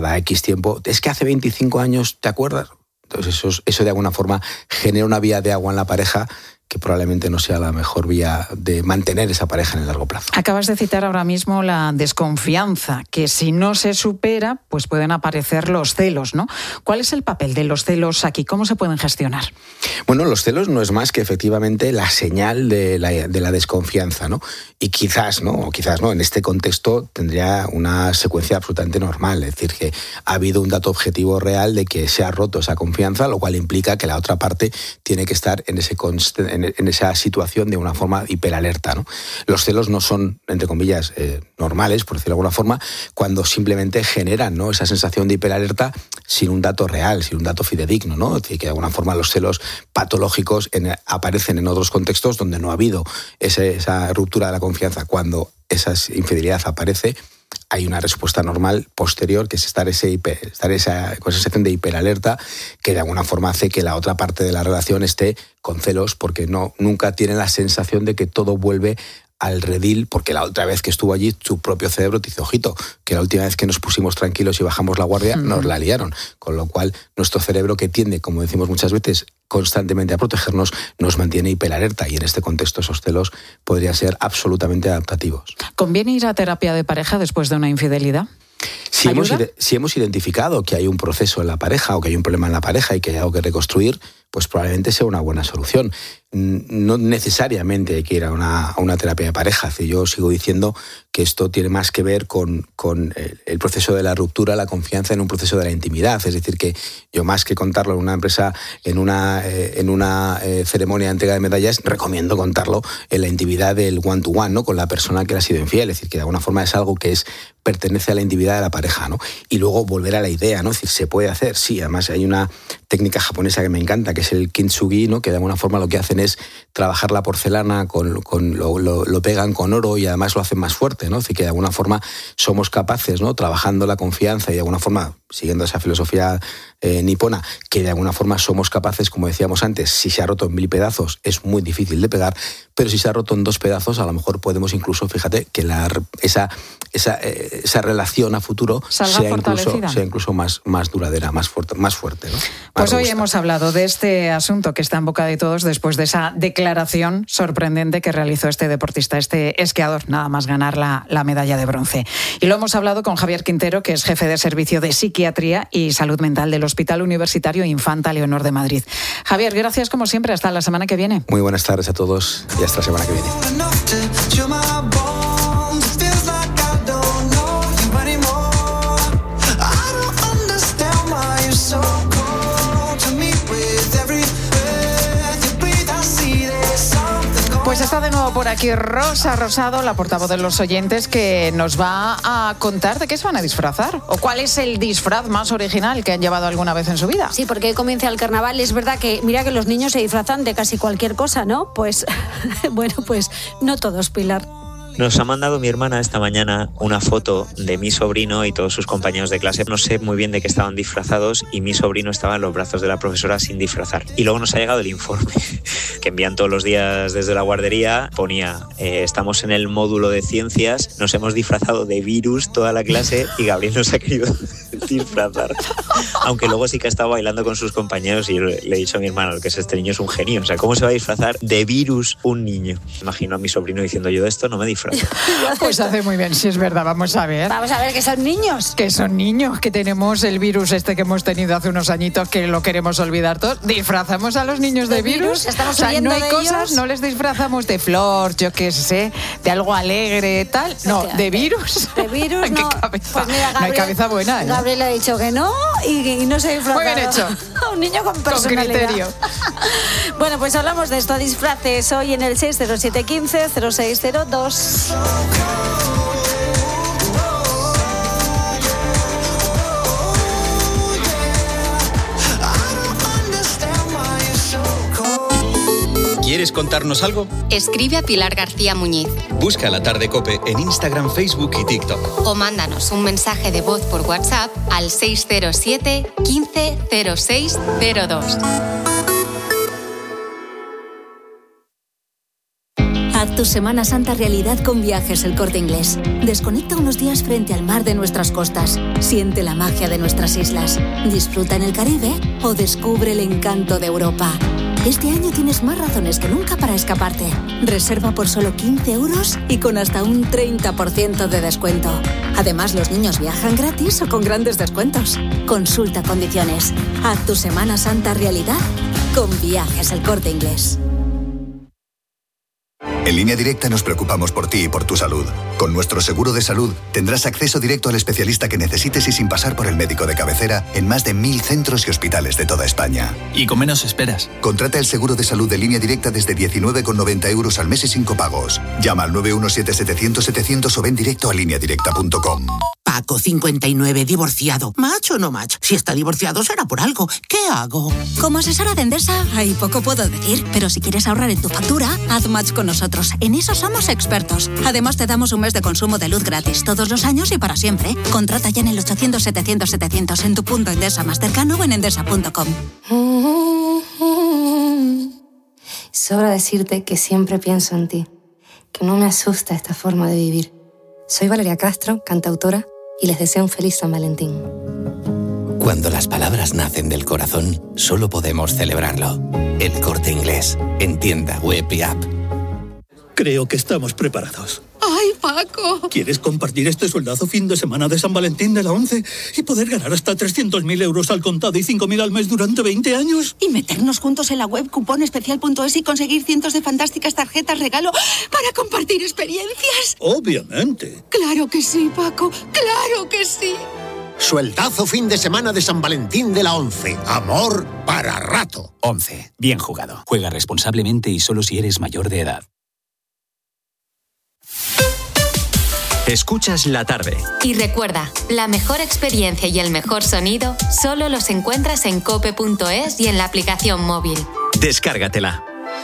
X tiempo, es que hace 25 años, ¿te acuerdas? Entonces eso de alguna forma genera una vía de agua en la pareja que probablemente no sea la mejor vía de mantener esa pareja en el largo plazo. Acabas de citar ahora mismo la desconfianza, que si no se supera, pues pueden aparecer los celos, ¿no? ¿Cuál es el papel de los celos aquí? ¿Cómo se pueden gestionar? Bueno, los celos no es más que efectivamente la señal de la desconfianza, ¿no? Y quizás no, en este contexto tendría una secuencia absolutamente normal, es decir, que ha habido un dato objetivo real de que se ha roto esa confianza, lo cual implica que la otra parte tiene que estar en esa situación de una forma hiperalerta, ¿no? Los celos no son, entre comillas, normales, por decirlo de alguna forma, cuando simplemente generan, ¿no?, esa sensación de hiperalerta sin un dato real, sin un dato fidedigno, ¿no? Es decir, que de alguna forma los celos patológicos aparecen en otros contextos donde no ha habido esa ruptura de la confianza. Cuando esa infidelidad aparece, hay una respuesta normal posterior, que es estar con esa sensación de hiperalerta, que de alguna forma hace que la otra parte de la relación esté con celos, porque nunca tiene la sensación de que todo vuelve al redil, porque la otra vez que estuvo allí, su propio cerebro te dice, ojito, que la última vez que nos pusimos tranquilos y bajamos la guardia, nos la liaron. Con lo cual, nuestro cerebro, que tiende, como decimos muchas veces, constantemente a protegernos, nos mantiene hiperalerta, y en este contexto esos celos podrían ser absolutamente adaptativos. ¿Conviene ir a terapia de pareja después de una infidelidad? Si hemos identificado que hay un proceso en la pareja o que hay un problema en la pareja y que hay algo que reconstruir, pues probablemente sea una buena solución. No necesariamente hay que ir a una terapia de pareja. Yo sigo diciendo que esto tiene más que ver con el proceso de la ruptura, la confianza en un proceso de la intimidad. Es decir, que yo, más que contarlo en una empresa, en una ceremonia de entrega de medallas, recomiendo contarlo en la intimidad del one-to-one, ¿no?, con la persona que le ha sido infiel. Es decir, que de alguna forma es algo que pertenece a la intimidad de la pareja, ¿no? Y luego volver a la idea, ¿no? Es decir, ¿se puede hacer? Sí, además hay una técnica japonesa que me encanta, que es el kintsugi, ¿no? Que de alguna forma lo que hacen es trabajar la porcelana, lo pegan con oro y además lo hacen más fuerte, ¿no? Así que de alguna forma somos capaces, ¿no? Trabajando la confianza y de alguna forma siguiendo esa filosofía nipona, que de alguna forma somos capaces, como decíamos antes, si se ha roto en 1000 pedazos es muy difícil de pegar, pero si se ha roto en 2 pedazos a lo mejor podemos incluso, fíjate, que esa relación a futuro sea incluso más duradera, más fuerte, ¿no? Pues hoy hemos hablado de este asunto que está en boca de todos después de esa declaración sorprendente que realizó este deportista, este esquiador, nada más ganar la medalla de bronce. Y lo hemos hablado con Javier Quintero, que es jefe de servicio de Psiquiatría y Salud Mental del Hospital Universitario Infanta Leonor de Madrid. Javier, gracias como siempre, hasta la semana que viene. Muy buenas tardes a todos y hasta la semana que viene. Pues está de nuevo por aquí Rosa Rosado, la portavoz de los oyentes, que nos va a contar de qué se van a disfrazar o cuál es el disfraz más original que han llevado alguna vez en su vida. Sí, porque comienza el carnaval. Es verdad que, mira que los niños se disfrazan de casi cualquier cosa, ¿no? Pues, bueno, pues no todos, Pilar. Nos ha mandado mi hermana esta mañana una foto de mi sobrino y todos sus compañeros de clase. No sé muy bien de qué estaban disfrazados y mi sobrino estaba en los brazos de la profesora sin disfrazar. Y luego nos ha llegado el informe que envían todos los días desde la guardería. Ponía, estamos en el módulo de ciencias, nos hemos disfrazado de virus toda la clase y Gabriel nos ha querido disfrazar. Aunque luego sí que ha estado bailando con sus compañeros y le he dicho a mi hermano que este niño es un genio. O sea, ¿cómo se va a disfrazar de virus un niño? Imagino a mi sobrino diciendo, yo de esto no me disfrazo. Pues hace muy bien, si es verdad, vamos a ver. Vamos a ver que son niños. Que son niños, que tenemos el virus que hemos tenido hace unos añitos, que lo queremos olvidar todos. ¿Disfrazamos a los niños de virus? Estamos no hay de cosas, ellos. no les disfrazamos de flor, yo qué sé, de algo alegre, tal. No, de virus. De virus no. Pues mira, Gabriel, no hay cabeza buena, ¿eh? Gabriel ha dicho que no y no se ha disfrazado. Muy bien hecho. Un niño con personalidad. Con criterio. Bueno, pues hablamos de esto, disfraces, hoy en el 60715-0602. ¿Quieres contarnos algo? Escribe a Pilar García Muñiz. Busca La Tarde COPE en Instagram, Facebook y TikTok. O mándanos un mensaje de voz por WhatsApp al 607 15 06 02. Haz tu Semana Santa realidad con Viajes El Corte Inglés. Desconecta unos días frente al mar de nuestras costas. Siente la magia de nuestras islas. Disfruta en el Caribe o descubre el encanto de Europa. Este año tienes más razones que nunca para escaparte. Reserva por solo 15 euros y con hasta un 30% de descuento. Además, los niños viajan gratis o con grandes descuentos. Consulta condiciones. Haz tu Semana Santa realidad con Viajes El Corte Inglés. En Línea Directa nos preocupamos por ti y por tu salud. Con nuestro seguro de salud tendrás acceso directo al especialista que necesites y sin pasar por el médico de cabecera en más de 1000 centros y hospitales de toda España. Y con menos esperas. Contrata el seguro de salud de Línea Directa desde 19,90 euros al mes y sin copagos. Llama al 917-700-700 o ven directo a lineadirecta.com. Paco, 59, divorciado. ¿Macho o no macho? Si está divorciado será por algo. ¿Qué hago? Como asesora de Endesa, hay poco puedo decir, pero si quieres ahorrar en tu factura, haz match con nosotros. En eso somos expertos. Además, te damos un mes de consumo de luz gratis todos los años y para siempre. Contrata ya en el 800-700-700 en tu punto Endesa más cercano o en endesa.com. Sobra decirte que siempre pienso en ti, que no me asusta esta forma de vivir. Soy Valeria Castro, cantautora, y les deseo un feliz San Valentín. Cuando las palabras nacen del corazón, solo podemos celebrarlo. El Corte Inglés, en tienda web y app. Creo que estamos preparados. ¡Ay, Paco! ¿Quieres compartir este sueldazo fin de semana de San Valentín de la ONCE y poder ganar hasta 300.000 euros al contado y 5.000 al mes durante 20 años? Y meternos juntos en la web cuponespecial.es y conseguir cientos de fantásticas tarjetas regalo para compartir experiencias. Obviamente. ¡Claro que sí, Paco! ¡Claro que sí! Sueldazo fin de semana de San Valentín de la ONCE. Amor para rato. ONCE. Bien jugado. Juega responsablemente y solo si eres mayor de edad. Escuchas La Tarde. Y recuerda, la mejor experiencia y el mejor sonido solo los encuentras en cope.es y en la aplicación móvil. Descárgatela.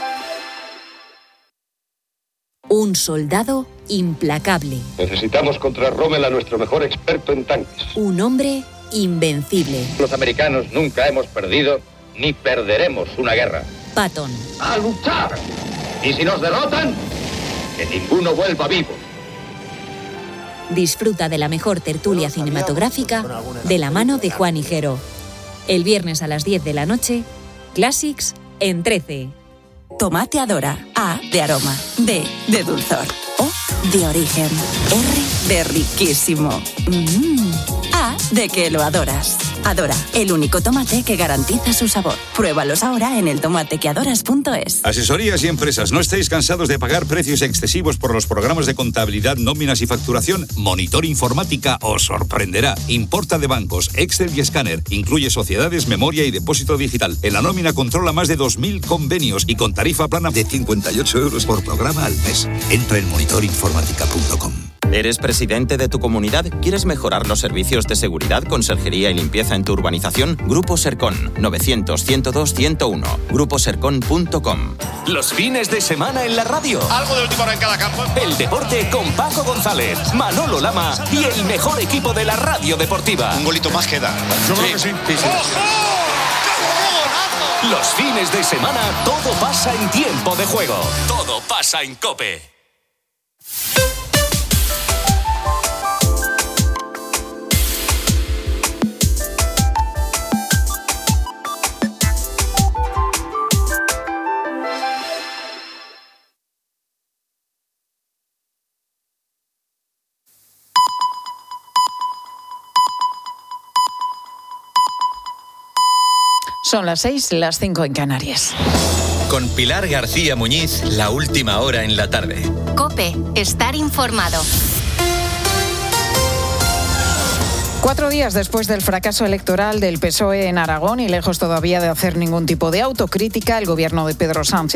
Un soldado implacable. Necesitamos contra Rommel a nuestro mejor experto en tanques. Un hombre invencible. Los americanos nunca hemos perdido ni perderemos una guerra. Patton. ¡A luchar! Y si nos derrotan, que ninguno vuelva vivo. Disfruta de la mejor tertulia cinematográfica de la mano de Juan Higuero. El viernes a las 10 de la noche, Classics en 13. Tomate Adora. A de aroma. D de dulzor. O de origen. R de riquísimo. A de que lo adoras. Adora, el único tomate que garantiza su sabor. Pruébalos ahora en eltomatequeadoras.es. Asesorías y empresas, ¿no estáis cansados de pagar precios excesivos por los programas de contabilidad, nóminas y facturación? Monitor Informática os sorprenderá. Importa de bancos, Excel y escáner. Incluye sociedades, memoria y depósito digital. En la nómina controla más de 2.000 convenios y con tarifa plana de 58 euros por programa al mes. Entra en monitorinformática.com. ¿Eres presidente de tu comunidad? ¿Quieres mejorar los servicios de seguridad, conserjería y limpieza en tu urbanización? Grupo Sercon, 900-102-101. gruposercon.com. Los fines de semana en la radio. Algo de última hora en cada campo. El deporte con Paco González, Manolo Lama y el mejor equipo de la radio deportiva. Un golito más queda. Yo creo que sí. Los fines de semana todo pasa en tiempo de juego. Todo pasa en COPE. Son las 6, las 5 en Canarias. Con Pilar García Muñiz, la última hora en la tarde. COPE, estar informado. 4 días después del fracaso electoral del PSOE en Aragón y lejos todavía de hacer ningún tipo de autocrítica, el gobierno de Pedro Sánchez